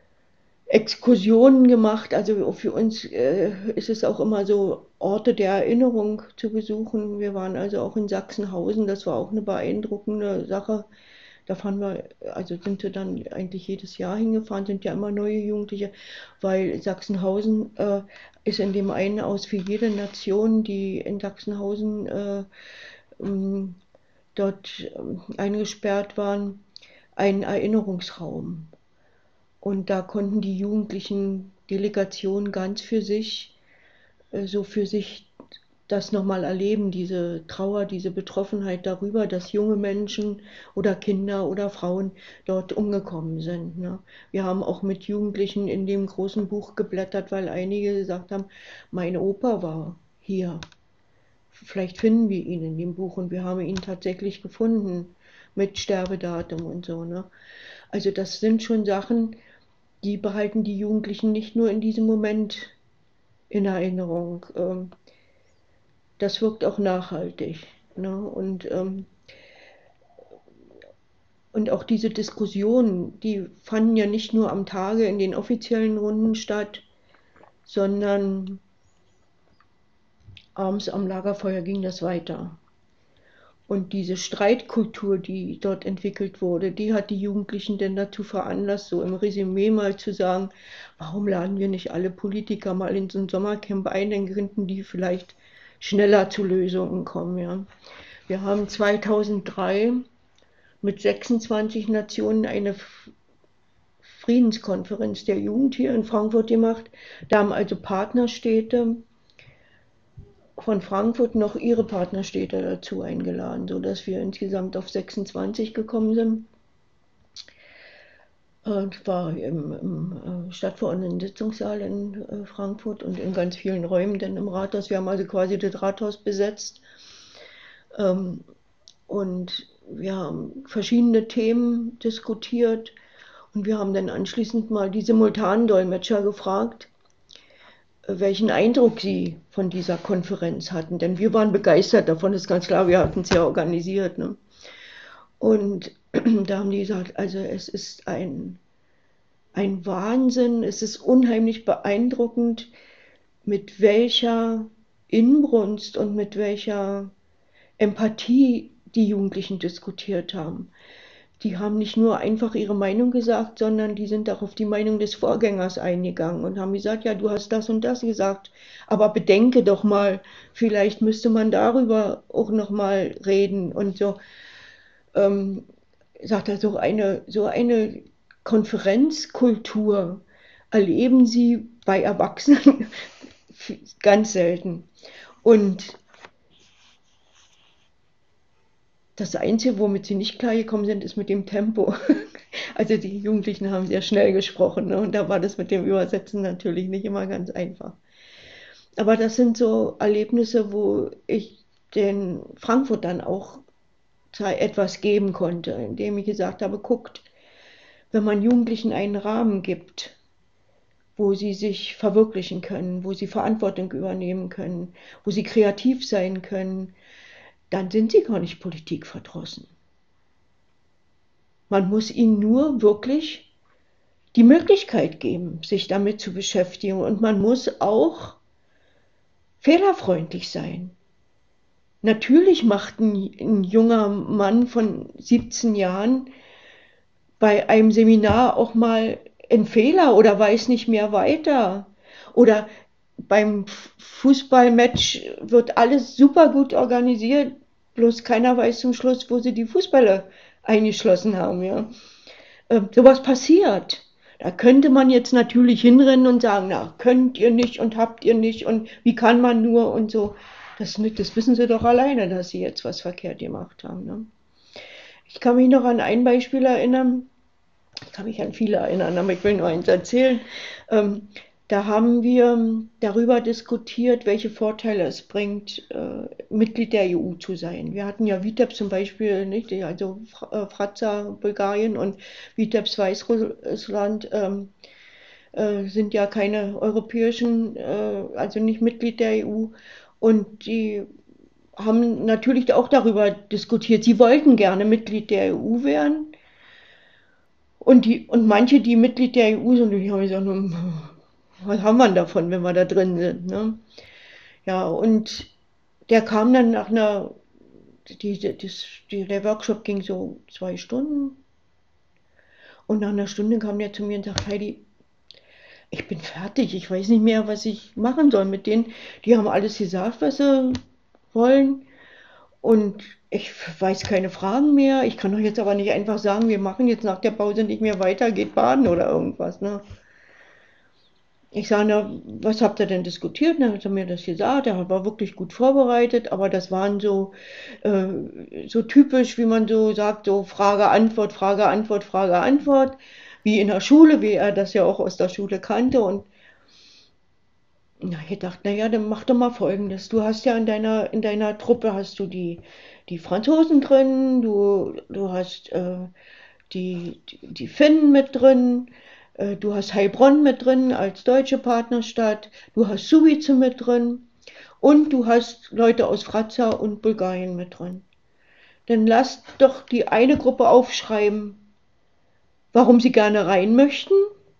Exkursionen gemacht. Also für uns äh, ist es auch immer so, Orte der Erinnerung zu besuchen. Wir waren also auch in Sachsenhausen. Das war auch eine beeindruckende Sache. Da fahren wir, also sind wir dann eigentlich jedes Jahr hingefahren, sind ja immer neue Jugendliche, weil Sachsenhausen äh, ist in dem einen aus für jede Nation, die in Sachsenhausen äh, ähm, dort ähm, eingesperrt waren, ein Erinnerungsraum. Und da konnten die jugendlichen Delegationen ganz für sich, äh, so für sich das nochmal erleben, diese Trauer, diese Betroffenheit darüber, dass junge Menschen oder Kinder oder Frauen dort umgekommen sind. Ne? Wir haben auch mit Jugendlichen in dem großen Buch geblättert, weil einige gesagt haben, mein Opa war hier. Vielleicht finden wir ihn in dem Buch und wir haben ihn tatsächlich gefunden mit Sterbedatum und so. Ne? Also das sind schon Sachen, die behalten die Jugendlichen nicht nur in diesem Moment in Erinnerung. Ähm, das wirkt auch nachhaltig. Ne? Und, ähm, und auch diese Diskussionen, die fanden ja nicht nur am Tage in den offiziellen Runden statt, sondern abends am Lagerfeuer ging das weiter. Und diese Streitkultur, die dort entwickelt wurde, die hat die Jugendlichen denn dazu veranlasst, so im Resümee mal zu sagen, warum laden wir nicht alle Politiker mal in so ein Sommercamp ein, dann könnten die vielleicht schneller zu Lösungen kommen. Ja. Wir haben zweitausenddrei mit sechsundzwanzig Nationen eine Friedenskonferenz der Jugend hier in Frankfurt gemacht. Da haben also Partnerstädte von Frankfurt noch ihre Partnerstädte dazu eingeladen, sodass wir insgesamt auf sechsundzwanzig gekommen sind. Ich war im, im Stadtverordneten-Sitzungssaal in Frankfurt und in ganz vielen Räumen, denn im Rathaus, wir haben also quasi das Rathaus besetzt. Und wir haben verschiedene Themen diskutiert und wir haben dann anschließend mal die Simultandolmetscher gefragt, welchen Eindruck sie von dieser Konferenz hatten. Denn wir waren begeistert davon, ist ganz klar, wir hatten es ja organisiert. Ne? Und da haben die gesagt, also es ist ein, ein Wahnsinn, es ist unheimlich beeindruckend, mit welcher Inbrunst und mit welcher Empathie die Jugendlichen diskutiert haben. Die haben nicht nur einfach ihre Meinung gesagt, sondern die sind auch auf die Meinung des Vorgängers eingegangen und haben gesagt, ja, du hast das und das gesagt, aber bedenke doch mal, vielleicht müsste man darüber auch noch mal reden und so. Ähm, sagt er, so eine, so eine Konferenzkultur erleben sie bei Erwachsenen ganz selten. Und Das Einzige, womit sie nicht klargekommen sind, ist mit dem Tempo. Also die Jugendlichen haben sehr schnell gesprochen, ne? Und da war das mit dem Übersetzen natürlich nicht immer ganz einfach. Aber das sind so Erlebnisse, wo ich den Frankfurt dann auch etwas geben konnte, indem ich gesagt habe, guckt, wenn man Jugendlichen einen Rahmen gibt, wo sie sich verwirklichen können, wo sie Verantwortung übernehmen können, wo sie kreativ sein können, dann sind sie gar nicht politikverdrossen. Man muss ihnen nur wirklich die Möglichkeit geben, sich damit zu beschäftigen. Und man muss auch fehlerfreundlich sein. Natürlich macht ein, ein junger Mann von siebzehn Jahren bei einem Seminar auch mal einen Fehler oder weiß nicht mehr weiter. Oder beim Fußballmatch wird alles super gut organisiert, bloß keiner weiß zum Schluss, wo sie die Fußballer eingeschlossen haben. Ja. Äh, sowas passiert. Da könnte man jetzt natürlich hinrennen und sagen, na, könnt ihr nicht und habt ihr nicht und wie kann man nur und so. Das, das wissen sie doch alleine, dass sie jetzt was verkehrt gemacht haben. Ne? Ich kann mich noch an ein Beispiel erinnern, ich kann mich an viele erinnern, aber ich will nur eins erzählen. Ähm, da haben wir darüber diskutiert, welche Vorteile es bringt, äh, Mitglied der E U zu sein. Wir hatten ja Vitebs zum Beispiel, nicht, also Franza, Bulgarien und Vitebs Weißrussland ähm, äh, sind ja keine europäischen, äh, also nicht Mitglied der E U. Und die haben natürlich auch darüber diskutiert. Sie wollten gerne Mitglied der E U werden. Und, die, und manche, die Mitglied der E U sind, die haben gesagt, was haben wir davon, wenn wir da drin sind? Ne? Ja, und der kam dann nach einer, die, das, die, der Workshop ging so zwei Stunden. Und nach einer Stunde kam der zu mir und sagt, Heidi, ich bin fertig, ich weiß nicht mehr, was ich machen soll mit denen. Die haben alles gesagt, was sie wollen. Und ich weiß keine Fragen mehr. Ich kann doch jetzt aber nicht einfach sagen, wir machen jetzt nach der Pause nicht mehr weiter, geht baden oder irgendwas. Ne? Ich sage, na, was habt ihr denn diskutiert? Dann hat er mir das gesagt, er war wirklich gut vorbereitet, aber das waren so, äh, so typisch, wie man so sagt, so Frage, Antwort, Frage, Antwort, Frage, Antwort, wie in der Schule, wie er das ja auch aus der Schule kannte. Und na, ich dachte, naja, dann mach doch mal Folgendes. Du hast ja in deiner, in deiner Truppe hast du die, die Franzosen drin, du, du hast äh, die, die, die Finnen mit drin, äh, du hast Heilbronn mit drin als deutsche Partnerstadt, du hast Subice mit drin und du hast Leute aus Franza und Bulgarien mit drin. Dann lass doch die eine Gruppe aufschreiben, warum sie gerne rein möchten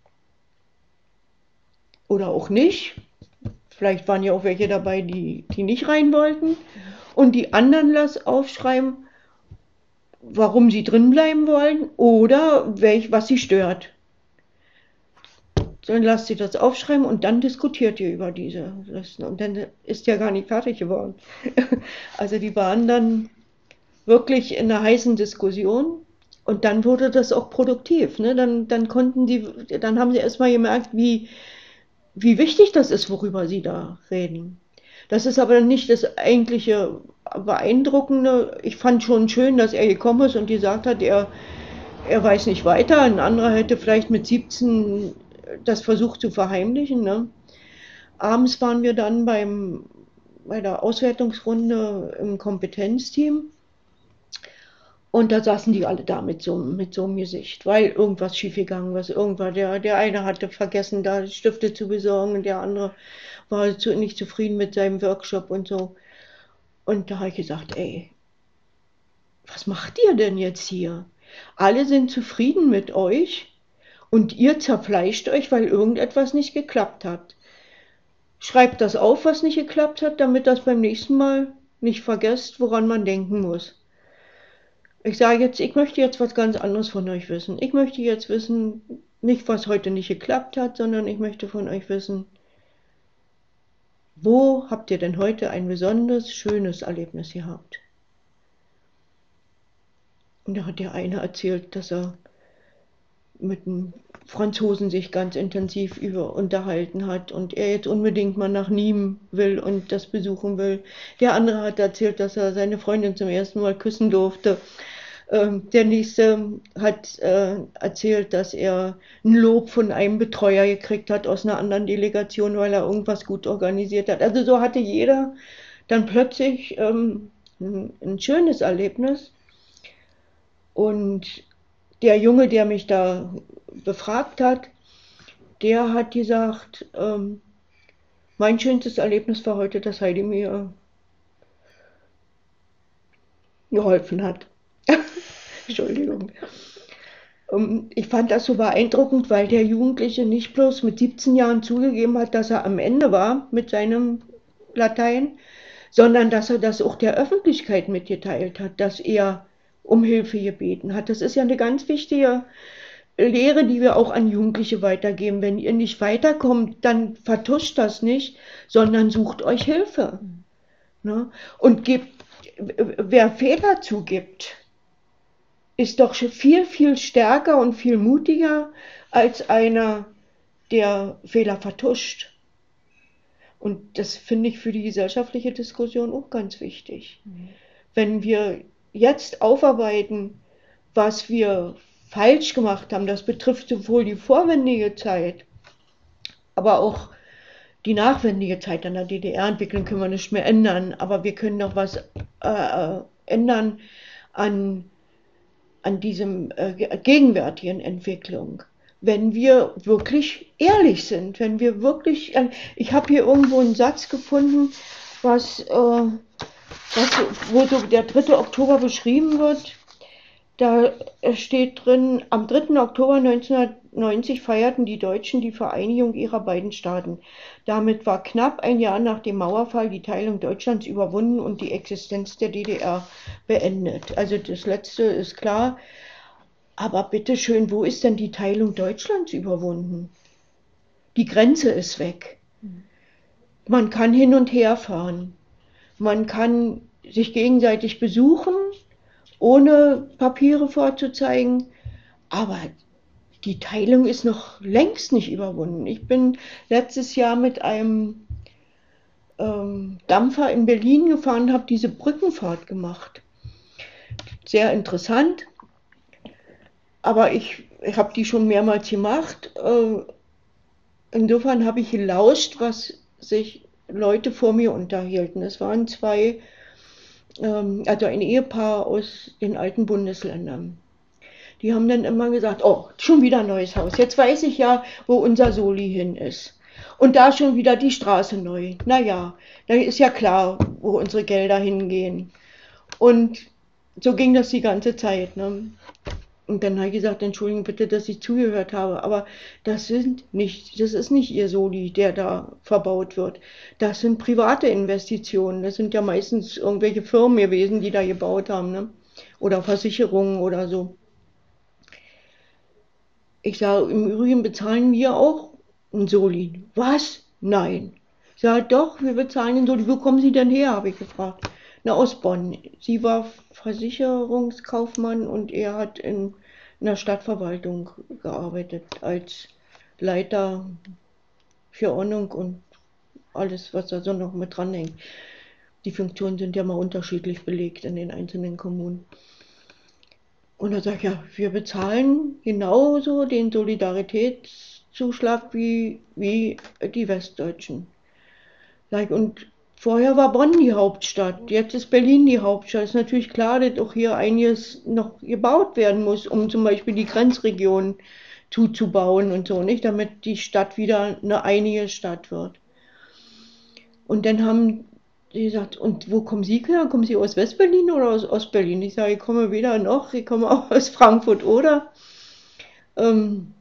oder auch nicht. Vielleicht waren ja auch welche dabei, die, die nicht rein wollten. Und die anderen lass aufschreiben, warum sie drin bleiben wollen oder welch, was sie stört. Dann lasst sie das aufschreiben und dann diskutiert ihr über diese Listen. Und dann ist ja gar nicht fertig geworden. Also die waren dann wirklich in einer heißen Diskussion und dann wurde das auch produktiv. Ne? Dann, dann konnten die, dann haben sie erstmal gemerkt, wie wie wichtig das ist, worüber sie da reden. Das ist aber nicht das eigentliche Beeindruckende. Ich fand schon schön, dass er gekommen ist und gesagt hat, er, er weiß nicht weiter. Ein anderer hätte vielleicht mit siebzehn das versucht zu verheimlichen. Ne? Abends waren wir dann beim, bei der Auswertungsrunde im Kompetenzteam. Und da saßen die alle da mit so, mit so einem Gesicht, weil irgendwas schiefgegangen war. Irgendwas, der, der eine hatte vergessen, da Stifte zu besorgen und der andere war zu, nicht zufrieden mit seinem Workshop und so. Und da habe ich gesagt, ey, was macht ihr denn jetzt hier? Alle sind zufrieden mit euch und ihr zerfleischt euch, weil irgendetwas nicht geklappt hat. Schreibt das auf, was nicht geklappt hat, damit das beim nächsten Mal nicht vergesst, woran man denken muss. Ich sage jetzt, ich möchte jetzt was ganz anderes von euch wissen. Ich möchte jetzt wissen, nicht was heute nicht geklappt hat, sondern ich möchte von euch wissen, wo habt ihr denn heute ein besonders schönes Erlebnis gehabt? Und da hat der eine erzählt, dass er mit einem Franzosen sich ganz intensiv über unterhalten hat und er jetzt unbedingt mal nach Nîmes will und das besuchen will. Der andere hat erzählt, dass er seine Freundin zum ersten Mal küssen durfte. Ähm, der nächste hat äh, erzählt, dass er ein Lob von einem Betreuer gekriegt hat aus einer anderen Delegation, weil er irgendwas gut organisiert hat. Also so hatte jeder dann plötzlich ähm, ein, ein schönes Erlebnis. Und der Junge, der mich da befragt hat, der hat gesagt, ähm, mein schönstes Erlebnis war heute, dass Heidi mir geholfen hat. Entschuldigung. Ähm, ich fand das so beeindruckend, weil der Jugendliche nicht bloß mit siebzehn Jahren zugegeben hat, dass er am Ende war mit seinem Latein, sondern dass er das auch der Öffentlichkeit mitgeteilt hat, dass er um Hilfe gebeten hat. Das ist ja eine ganz wichtige Lehre, die wir auch an Jugendliche weitergeben. Wenn ihr nicht weiterkommt, dann vertuscht das nicht, sondern sucht euch Hilfe. Ne? Und gebt, wer Fehler zugibt, ist doch schon viel, viel stärker und viel mutiger als einer, der Fehler vertuscht. Und das finde ich für die gesellschaftliche Diskussion auch ganz wichtig. Mhm. Wenn wir jetzt aufarbeiten, was wir falsch gemacht haben, das betrifft sowohl die vorwendige Zeit, aber auch die nachwendige Zeit an der D D R-Entwicklung können wir nicht mehr ändern, aber wir können noch was äh, ändern an, an diesem äh, gegenwärtigen Entwicklung. Wenn wir wirklich ehrlich sind, wenn wir wirklich, äh, ich habe hier irgendwo einen Satz gefunden, was, äh, was wo so der dritte Oktober beschrieben wird. Da steht drin, am dritten Oktober neunzehnhundertneunzig feierten die Deutschen die Vereinigung ihrer beiden Staaten. Damit war knapp ein Jahr nach dem Mauerfall die Teilung Deutschlands überwunden und die Existenz der D D R beendet. Also das Letzte ist klar. Aber bitteschön, wo ist denn die Teilung Deutschlands überwunden? Die Grenze ist weg. Man kann hin und her fahren. Man kann sich gegenseitig besuchen, ohne Papiere vorzuzeigen. Aber die Teilung ist noch längst nicht überwunden. Ich bin letztes Jahr mit einem ähm, Dampfer in Berlin gefahren, habe diese Brückenfahrt gemacht. Sehr interessant. Aber ich, ich habe die schon mehrmals gemacht. Äh, insofern habe ich gelauscht, was sich Leute vor mir unterhielten. Es waren zwei, ähm, also ein Ehepaar aus den alten Bundesländern. Die haben dann immer gesagt, oh, schon wieder ein neues Haus. Jetzt weiß ich ja, wo unser Soli hin ist. Und da schon wieder die Straße neu. Naja, da ist ja klar, wo unsere Gelder hingehen. Und so ging das die ganze Zeit. Ne? Und dann habe ich gesagt, entschuldigen bitte, dass ich zugehört habe, aber das sind nicht, das ist nicht ihr Soli, der da verbaut wird. Das sind private Investitionen. Das sind ja meistens irgendwelche Firmen gewesen, die da gebaut haben, ne? Oder Versicherungen oder so. Ich sage, im Übrigen bezahlen wir auch ein Soli. Was? Nein. Ich sage, doch, wir bezahlen ein Soli. Wo kommen Sie denn her, habe ich gefragt. Na, aus Bonn. Sie war Versicherungskaufmann und er hat in einer Stadtverwaltung gearbeitet als Leiter für Ordnung und alles, was da so noch mit dran hängt. Die Funktionen sind ja mal unterschiedlich belegt in den einzelnen Kommunen. Und da sage ich, ja, wir bezahlen genauso den Solidaritätszuschlag wie, wie die Westdeutschen. Sag ich, und vorher war Bonn die Hauptstadt, jetzt ist Berlin die Hauptstadt. Ist natürlich klar, dass auch hier einiges noch gebaut werden muss, um zum Beispiel die Grenzregion zuzubauen und so, nicht, damit die Stadt wieder eine einige Stadt wird. Und dann haben die gesagt, und wo kommen Sie her? Kommen Sie aus Westberlin oder aus Ostberlin? Ich sage, ich komme weder noch, ich komme auch aus Frankfurt oder. Ähm,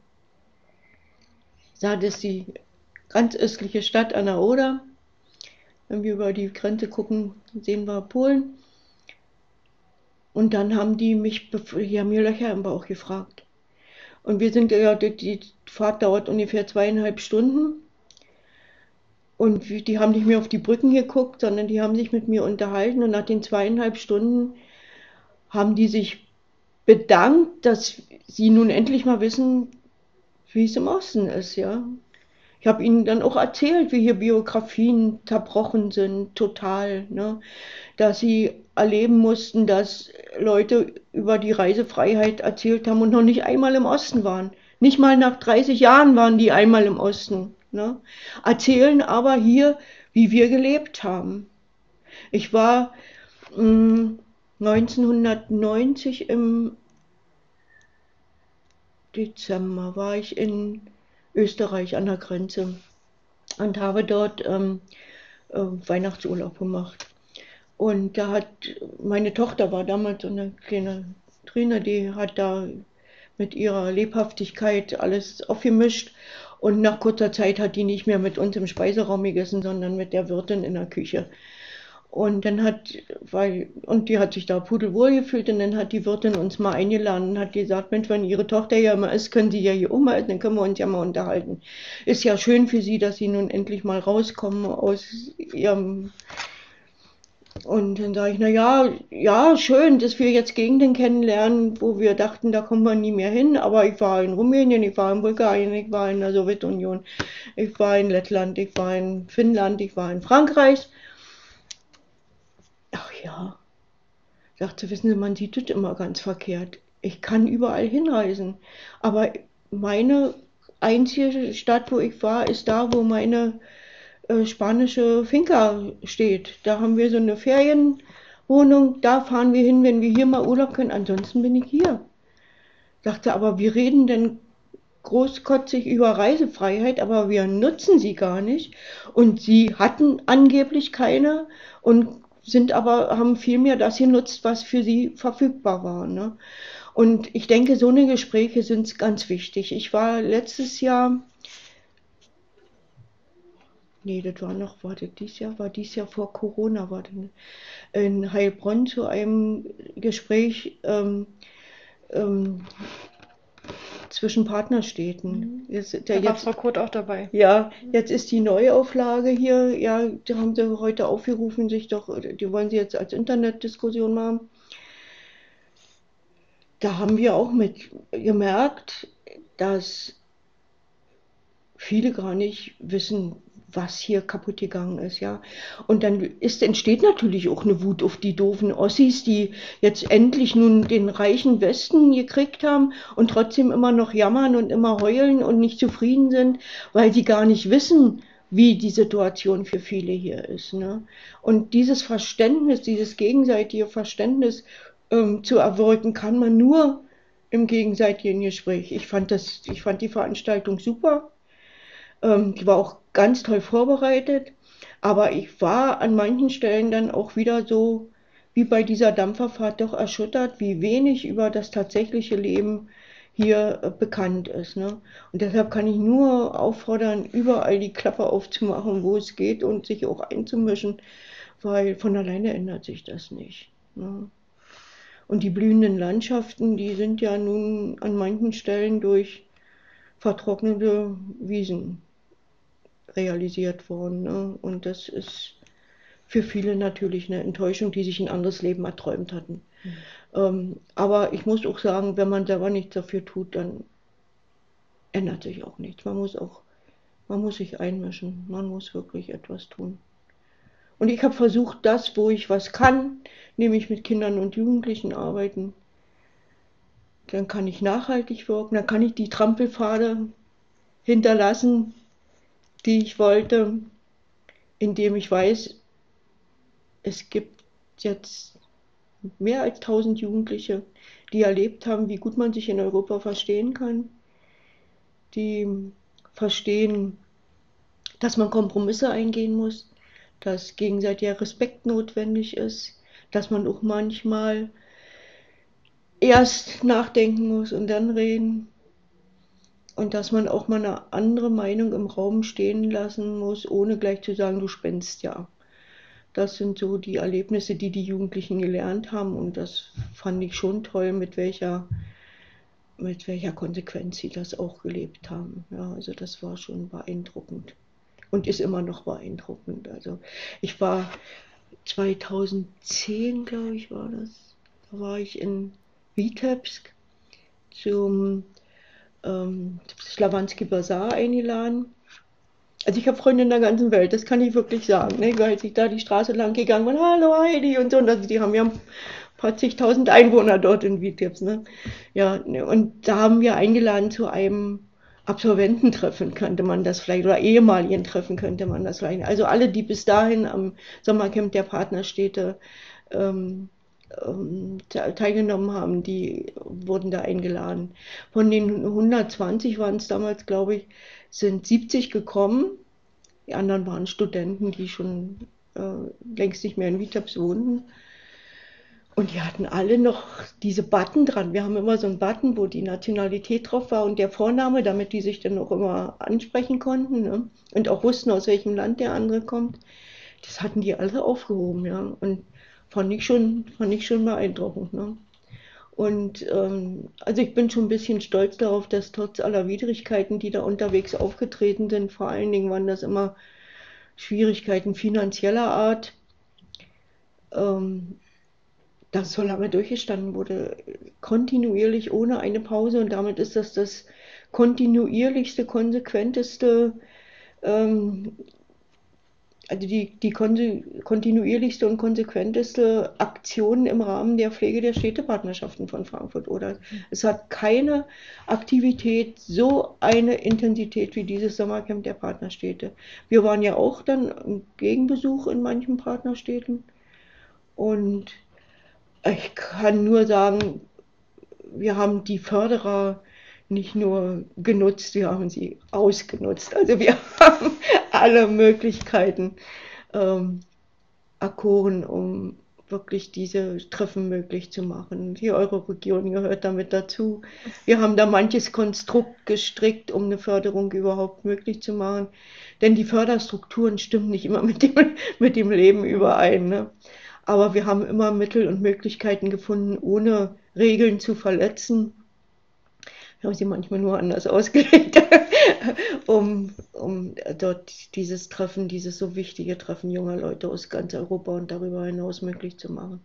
das ist die ganz östliche Stadt an der Oder. Wenn wir über die Grenze gucken, sehen wir Polen. Und dann haben die mich, die haben mir Löcher im Bauch gefragt. Und wir sind ja, die Fahrt dauert ungefähr zweieinhalb Stunden. Und die haben nicht mehr auf die Brücken geguckt, sondern die haben sich mit mir unterhalten. Und nach den zweieinhalb Stunden haben die sich bedankt, dass sie nun endlich mal wissen, wie es im Osten ist, ja. Ich habe ihnen dann auch erzählt, wie hier Biografien zerbrochen sind, total, ne? Dass sie erleben mussten, dass Leute über die Reisefreiheit erzählt haben und noch nicht einmal im Osten waren. Nicht mal nach dreißig Jahren waren die einmal im Osten, ne? Erzählen aber hier, wie wir gelebt haben. Ich war mh, neunzehnhundertneunzig im Dezember war ich in Österreich an der Grenze und habe dort ähm, äh, Weihnachtsurlaub gemacht. Und da hat meine Tochter war damals so eine kleine Trine, die hat da mit ihrer Lebhaftigkeit alles aufgemischt. Und nach kurzer Zeit hat die nicht mehr mit uns im Speiseraum gegessen, sondern mit der Wirtin in der Küche. Und dann hat, weil, und die hat sich da pudelwohl gefühlt und dann hat die Wirtin uns mal eingeladen und hat gesagt, Mensch, wenn Ihre Tochter ja immer ist, können Sie ja hier auch mal essen, dann können wir uns ja mal unterhalten. Ist ja schön für Sie, dass Sie nun endlich mal rauskommen aus Ihrem. Und dann sage ich, na ja, ja, schön, dass wir jetzt Gegenden kennenlernen, wo wir dachten, da kommen wir nie mehr hin. Aber ich war in Rumänien, ich war in Bulgarien, ich war in der Sowjetunion, ich war in Lettland, ich war in Finnland, ich war in Frankreich. Ach ja, sagte, wissen Sie, man sieht das immer ganz verkehrt. Ich kann überall hinreisen, aber meine einzige Stadt, wo ich war, ist da, wo meine äh, spanische Finca steht. Da haben wir so eine Ferienwohnung, da fahren wir hin, wenn wir hier mal Urlaub können. Ansonsten bin ich hier. Sagte, aber wir reden denn großkotzig über Reisefreiheit, aber wir nutzen sie gar nicht. Und sie hatten angeblich keine und sind aber, haben vielmehr das genutzt, was für sie verfügbar war. Ne? Und ich denke, so eine Gespräche sind ganz wichtig. Ich war letztes Jahr, nee, das war noch, war das dieses Jahr, war dieses Jahr vor Corona, war das in Heilbronn zu einem Gespräch ähm, ähm, zwischen Partnerstädten. Jetzt, der Da war jetzt, Frau Kurt auch dabei. ja, jetzt ist die Neuauflage hier, ja, da haben sie heute aufgerufen, sich doch, die wollen sie jetzt als Internetdiskussion machen. Da haben wir auch mit gemerkt, dass viele gar nicht wissen, was hier kaputt gegangen ist, ja. Und dann ist, entsteht natürlich auch eine Wut auf die doofen Ossis, die jetzt endlich nun den reichen Westen gekriegt haben und trotzdem immer noch jammern und immer heulen und nicht zufrieden sind, weil sie gar nicht wissen, wie die Situation für viele hier ist. Ne? Und dieses Verständnis, dieses gegenseitige Verständnis ähm, zu erwirken, kann man nur im gegenseitigen Gespräch. Ich fand das, ich fand die Veranstaltung super. Ähm, die war auch ganz toll vorbereitet, aber ich war an manchen Stellen dann auch wieder so wie bei dieser Dampferfahrt doch erschüttert, wie wenig über das tatsächliche Leben hier äh, bekannt ist. Ne? Und deshalb kann ich nur auffordern, überall die Klappe aufzumachen, wo es geht und sich auch einzumischen, weil von alleine ändert sich das nicht. Ne? Und die blühenden Landschaften, die sind ja nun an manchen Stellen durch vertrocknete Wiesen realisiert worden. Ne? Und das ist für viele natürlich eine Enttäuschung, die sich ein anderes Leben erträumt hatten. Mhm. Ähm, aber ich muss auch sagen, wenn man selber nichts dafür tut, dann ändert sich auch nichts. Man muss auch, man muss sich einmischen. Man muss wirklich etwas tun. Und ich habe versucht, das, wo ich was kann, nämlich mit Kindern und Jugendlichen arbeiten, dann kann ich nachhaltig wirken, dann kann ich die Trampelpfade hinterlassen, die ich wollte, indem ich weiß, es gibt jetzt mehr als tausend Jugendliche, die erlebt haben, wie gut man sich in Europa verstehen kann, die verstehen, dass man Kompromisse eingehen muss, dass gegenseitiger Respekt notwendig ist, dass man auch manchmal erst nachdenken muss und dann reden und dass man auch mal eine andere Meinung im Raum stehen lassen muss, ohne gleich zu sagen, du spinnst ja. Das sind so die Erlebnisse, die die Jugendlichen gelernt haben und das fand ich schon toll, mit welcher, mit welcher Konsequenz sie das auch gelebt haben. Ja, also das war schon beeindruckend und ist immer noch beeindruckend. Also ich war zweitausendzehn, glaube ich, war das, da war ich in Vitebsk zum ähm, Slawanski Basar eingeladen. Also ich habe Freunde in der ganzen Welt, das kann ich wirklich sagen, ne? Weil ich da die Straße lang gegangen bin, hallo Heidi und so, und also die haben ja ein paar zigtausend Einwohner dort in Vitebsk, ne? Ja, ne, und da haben wir eingeladen zu einem Absolvententreffen, könnte man das vielleicht, oder ehemaligen Treffen könnte man das vielleicht. Also alle, die bis dahin am Sommercamp der Partnerstädte ähm, ähm, teilgenommen haben, die wurden da eingeladen. Von den hundertzwanzig waren es damals, glaube ich, sind siebzig gekommen. Die anderen waren Studenten, die schon äh, längst nicht mehr in Vitebsk wohnten. Und die hatten alle noch diese Button dran. Wir haben immer so einen Button, wo die Nationalität drauf war und der Vorname, damit die sich dann auch immer ansprechen konnten, ne? Und auch wussten, aus welchem Land der andere kommt. Das hatten die alle aufgehoben, ja. Und fand ich schon, fand ich schon beeindruckend, ne? Und ähm, also ich bin schon ein bisschen stolz darauf, dass trotz aller Widrigkeiten, die da unterwegs aufgetreten sind, vor allen Dingen waren das immer Schwierigkeiten finanzieller Art, ähm, das so lange durchgestanden wurde, kontinuierlich ohne eine Pause. Und damit ist das das kontinuierlichste, konsequenteste, ähm, also die, die kontinuierlichste und konsequenteste Aktion im Rahmen der Pflege der Städtepartnerschaften von Frankfurt oder. Es hat keine Aktivität so eine Intensität wie dieses Sommercamp der Partnerstädte. Wir waren ja auch dann im Gegenbesuch in manchen Partnerstädten und ich kann nur sagen, wir haben die Förderer nicht nur genutzt, wir haben sie ausgenutzt. Also wir haben alle Möglichkeiten ähm, erkoren, um wirklich diese Treffen möglich zu machen. Die Euroregion gehört damit dazu. Wir haben da manches Konstrukt gestrickt, um eine Förderung überhaupt möglich zu machen. Denn die Förderstrukturen stimmen nicht immer mit dem, mit dem Leben überein, ne? Aber wir haben immer Mittel und Möglichkeiten gefunden, ohne Regeln zu verletzen. Wir haben sie manchmal nur anders ausgelegt, um, um dort dieses Treffen, dieses so wichtige Treffen junger Leute aus ganz Europa und darüber hinaus möglich zu machen.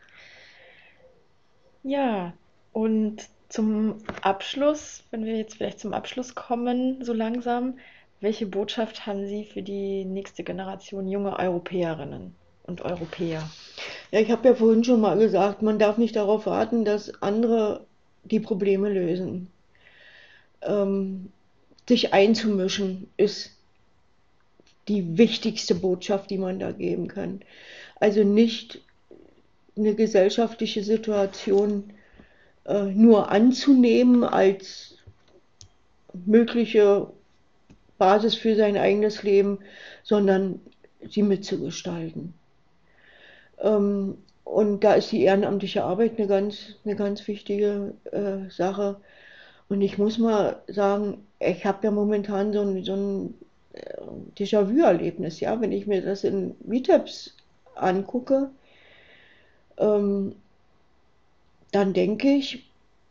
Ja, und zum Abschluss, wenn wir jetzt vielleicht zum Abschluss kommen, so langsam, welche Botschaft haben Sie für die nächste Generation junge Europäerinnen und Europäer? Ja, ich habe ja vorhin schon mal gesagt, man darf nicht darauf warten, dass andere die Probleme lösen. Ähm, sich einzumischen ist die wichtigste Botschaft, die man da geben kann. Also nicht eine gesellschaftliche Situation äh, nur anzunehmen als mögliche Basis für sein eigenes Leben, sondern sie mitzugestalten. Ähm, und da ist die ehrenamtliche Arbeit eine ganz, eine ganz wichtige äh, Sache. Und ich muss mal sagen, ich habe ja momentan so ein, so ein äh, Déjà-vu-Erlebnis, ja, wenn ich mir das in Vitebsk angucke, ähm, dann denke ich,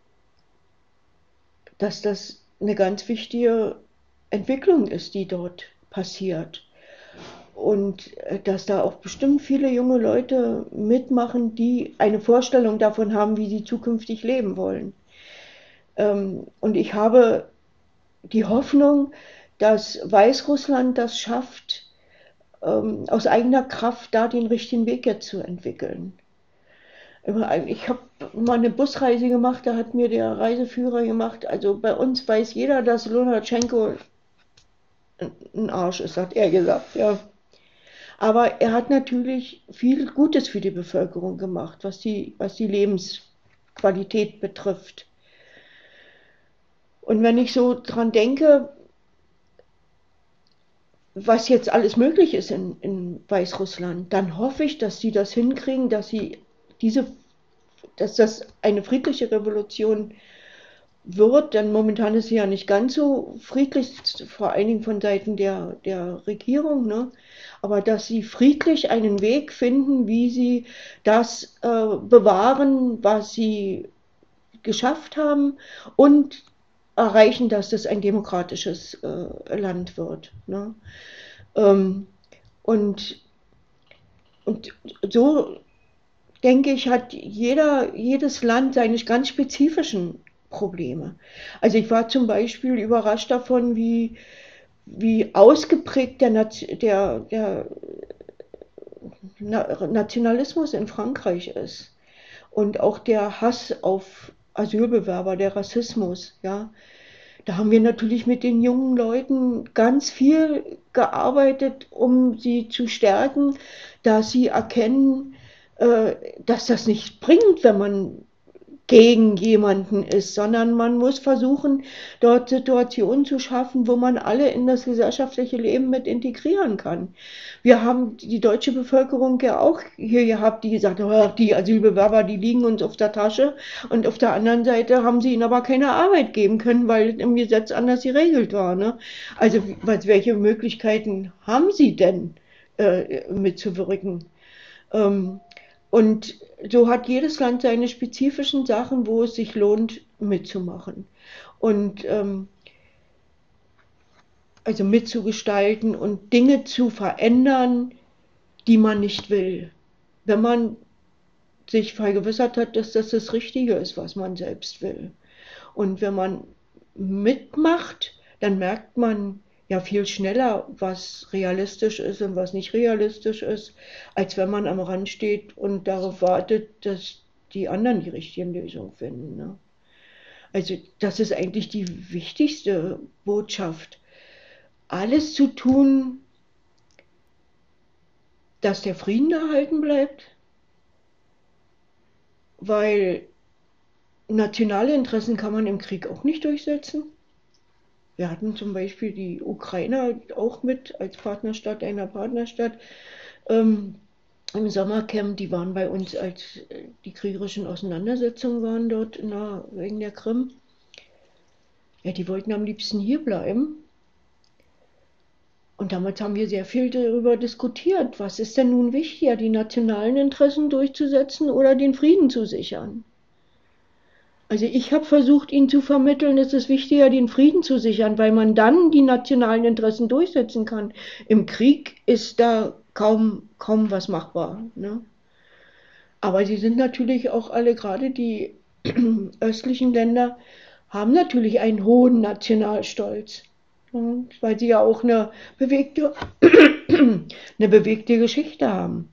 dass das eine ganz wichtige Entwicklung ist, die dort passiert. Und äh, dass da auch bestimmt viele junge Leute mitmachen, die eine Vorstellung davon haben, wie sie zukünftig leben wollen. Ähm, und ich habe die Hoffnung, dass Weißrussland das schafft, ähm, aus eigener Kraft da den richtigen Weg jetzt zu entwickeln. Ich habe mal eine Busreise gemacht, da hat mir der Reiseführer gemacht, also bei uns weiß jeder, dass Lunaschenko ein Arsch ist, hat er gesagt, ja. Aber er hat natürlich viel Gutes für die Bevölkerung gemacht, was die, was die Lebensqualität betrifft. Und wenn ich so dran denke, was jetzt alles möglich ist in, in Weißrussland, dann hoffe ich, dass sie das hinkriegen, dass sie diese, dass das eine friedliche Revolution wird, denn momentan ist sie ja nicht ganz so friedlich, vor allen Dingen von Seiten der, der Regierung, ne? Aber dass sie friedlich einen Weg finden, wie sie das äh, bewahren, was sie geschafft haben und erreichen, dass das ein demokratisches äh, Land wird, ne? Ähm, und, und so denke ich, hat jeder, jedes Land seine ganz spezifischen Probleme. Also ich war zum Beispiel überrascht davon, wie, wie ausgeprägt der, der, der Nationalismus in Frankreich ist und auch der Hass auf Asylbewerber, der Rassismus, ja. Da haben wir natürlich mit den jungen Leuten ganz viel gearbeitet, um sie zu stärken, dass sie erkennen, äh, dass das nicht bringt, wenn man gegen jemanden ist, sondern man muss versuchen, dort Situationen zu schaffen, wo man alle in das gesellschaftliche Leben mit integrieren kann. Wir haben die deutsche Bevölkerung ja auch hier gehabt, die gesagt hat, oh, die Asylbewerber, die liegen uns auf der Tasche, und auf der anderen Seite haben sie ihnen aber keine Arbeit geben können, weil im Gesetz anders geregelt war. Ne? Also welche Möglichkeiten haben sie denn äh, mitzuwirken? Ähm, Und so hat jedes Land seine spezifischen Sachen, wo es sich lohnt, mitzumachen. Und ähm, also mitzugestalten und Dinge zu verändern, die man nicht will. Wenn man sich vergewissert hat, dass das das Richtige ist, was man selbst will. Und wenn man mitmacht, dann merkt man ja viel schneller, was realistisch ist und was nicht realistisch ist, als wenn man am Rand steht und darauf wartet, dass die anderen die richtigen Lösungen finden. Ne? Also das ist eigentlich die wichtigste Botschaft. Alles zu tun, dass der Frieden erhalten bleibt, weil nationale Interessen kann man im Krieg auch nicht durchsetzen. Wir hatten zum Beispiel die Ukrainer auch mit als Partnerstadt einer Partnerstadt ähm, im Sommercamp. Die waren bei uns, als die kriegerischen Auseinandersetzungen waren dort in der, wegen der Krim. Ja, die wollten am liebsten hier bleiben. Und damals haben wir sehr viel darüber diskutiert. Was ist denn nun wichtiger, die nationalen Interessen durchzusetzen oder den Frieden zu sichern? Also ich habe versucht, ihnen zu vermitteln, es ist wichtiger, den Frieden zu sichern, weil man dann die nationalen Interessen durchsetzen kann. Im Krieg ist da kaum, kaum was machbar. Ne? Aber sie sind natürlich auch alle, gerade die östlichen Länder, haben natürlich einen hohen Nationalstolz. Ne? Weil sie ja auch eine bewegte, eine bewegte Geschichte haben.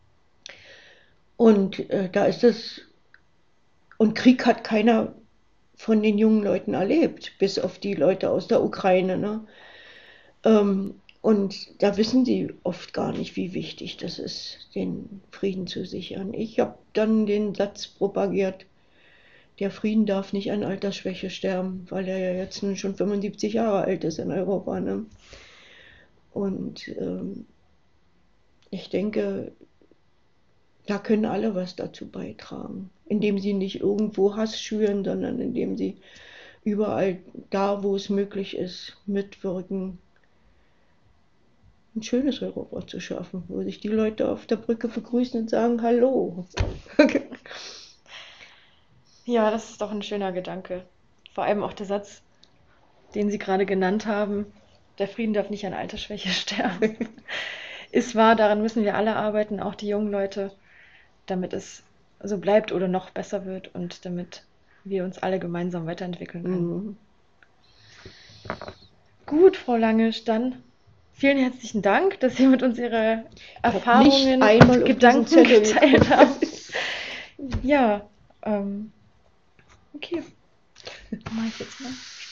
Und äh, da ist es. Und Krieg hat keiner von den jungen Leuten erlebt, bis auf die Leute aus der Ukraine. Ne? Ähm, und da wissen sie oft gar nicht, wie wichtig das ist, den Frieden zu sichern. Ich habe dann den Satz propagiert, der Frieden darf nicht an Altersschwäche sterben, weil er ja jetzt nun schon fünfundsiebzig Jahre alt ist in Europa. Ne? Und ähm, ich denke, da können alle was dazu beitragen, indem sie nicht irgendwo Hass schüren, sondern indem sie überall da, wo es möglich ist, mitwirken, ein schönes Europa zu schaffen, wo sich die Leute auf der Brücke begrüßen und sagen Hallo. Ja, das ist doch ein schöner Gedanke. Vor allem auch der Satz, den Sie gerade genannt haben, der Frieden darf nicht an Altersschwäche sterben. Ist wahr, daran müssen wir alle arbeiten, auch die jungen Leute, damit es so bleibt oder noch besser wird und damit wir uns alle gemeinsam weiterentwickeln können. Mhm. Gut, Frau Langisch, dann vielen herzlichen Dank, dass Sie mit uns Ihre Erfahrungen einmal und auf Gedanken diesen Zettel geteilt haben. Ja, ähm, okay. Mach ich jetzt mal.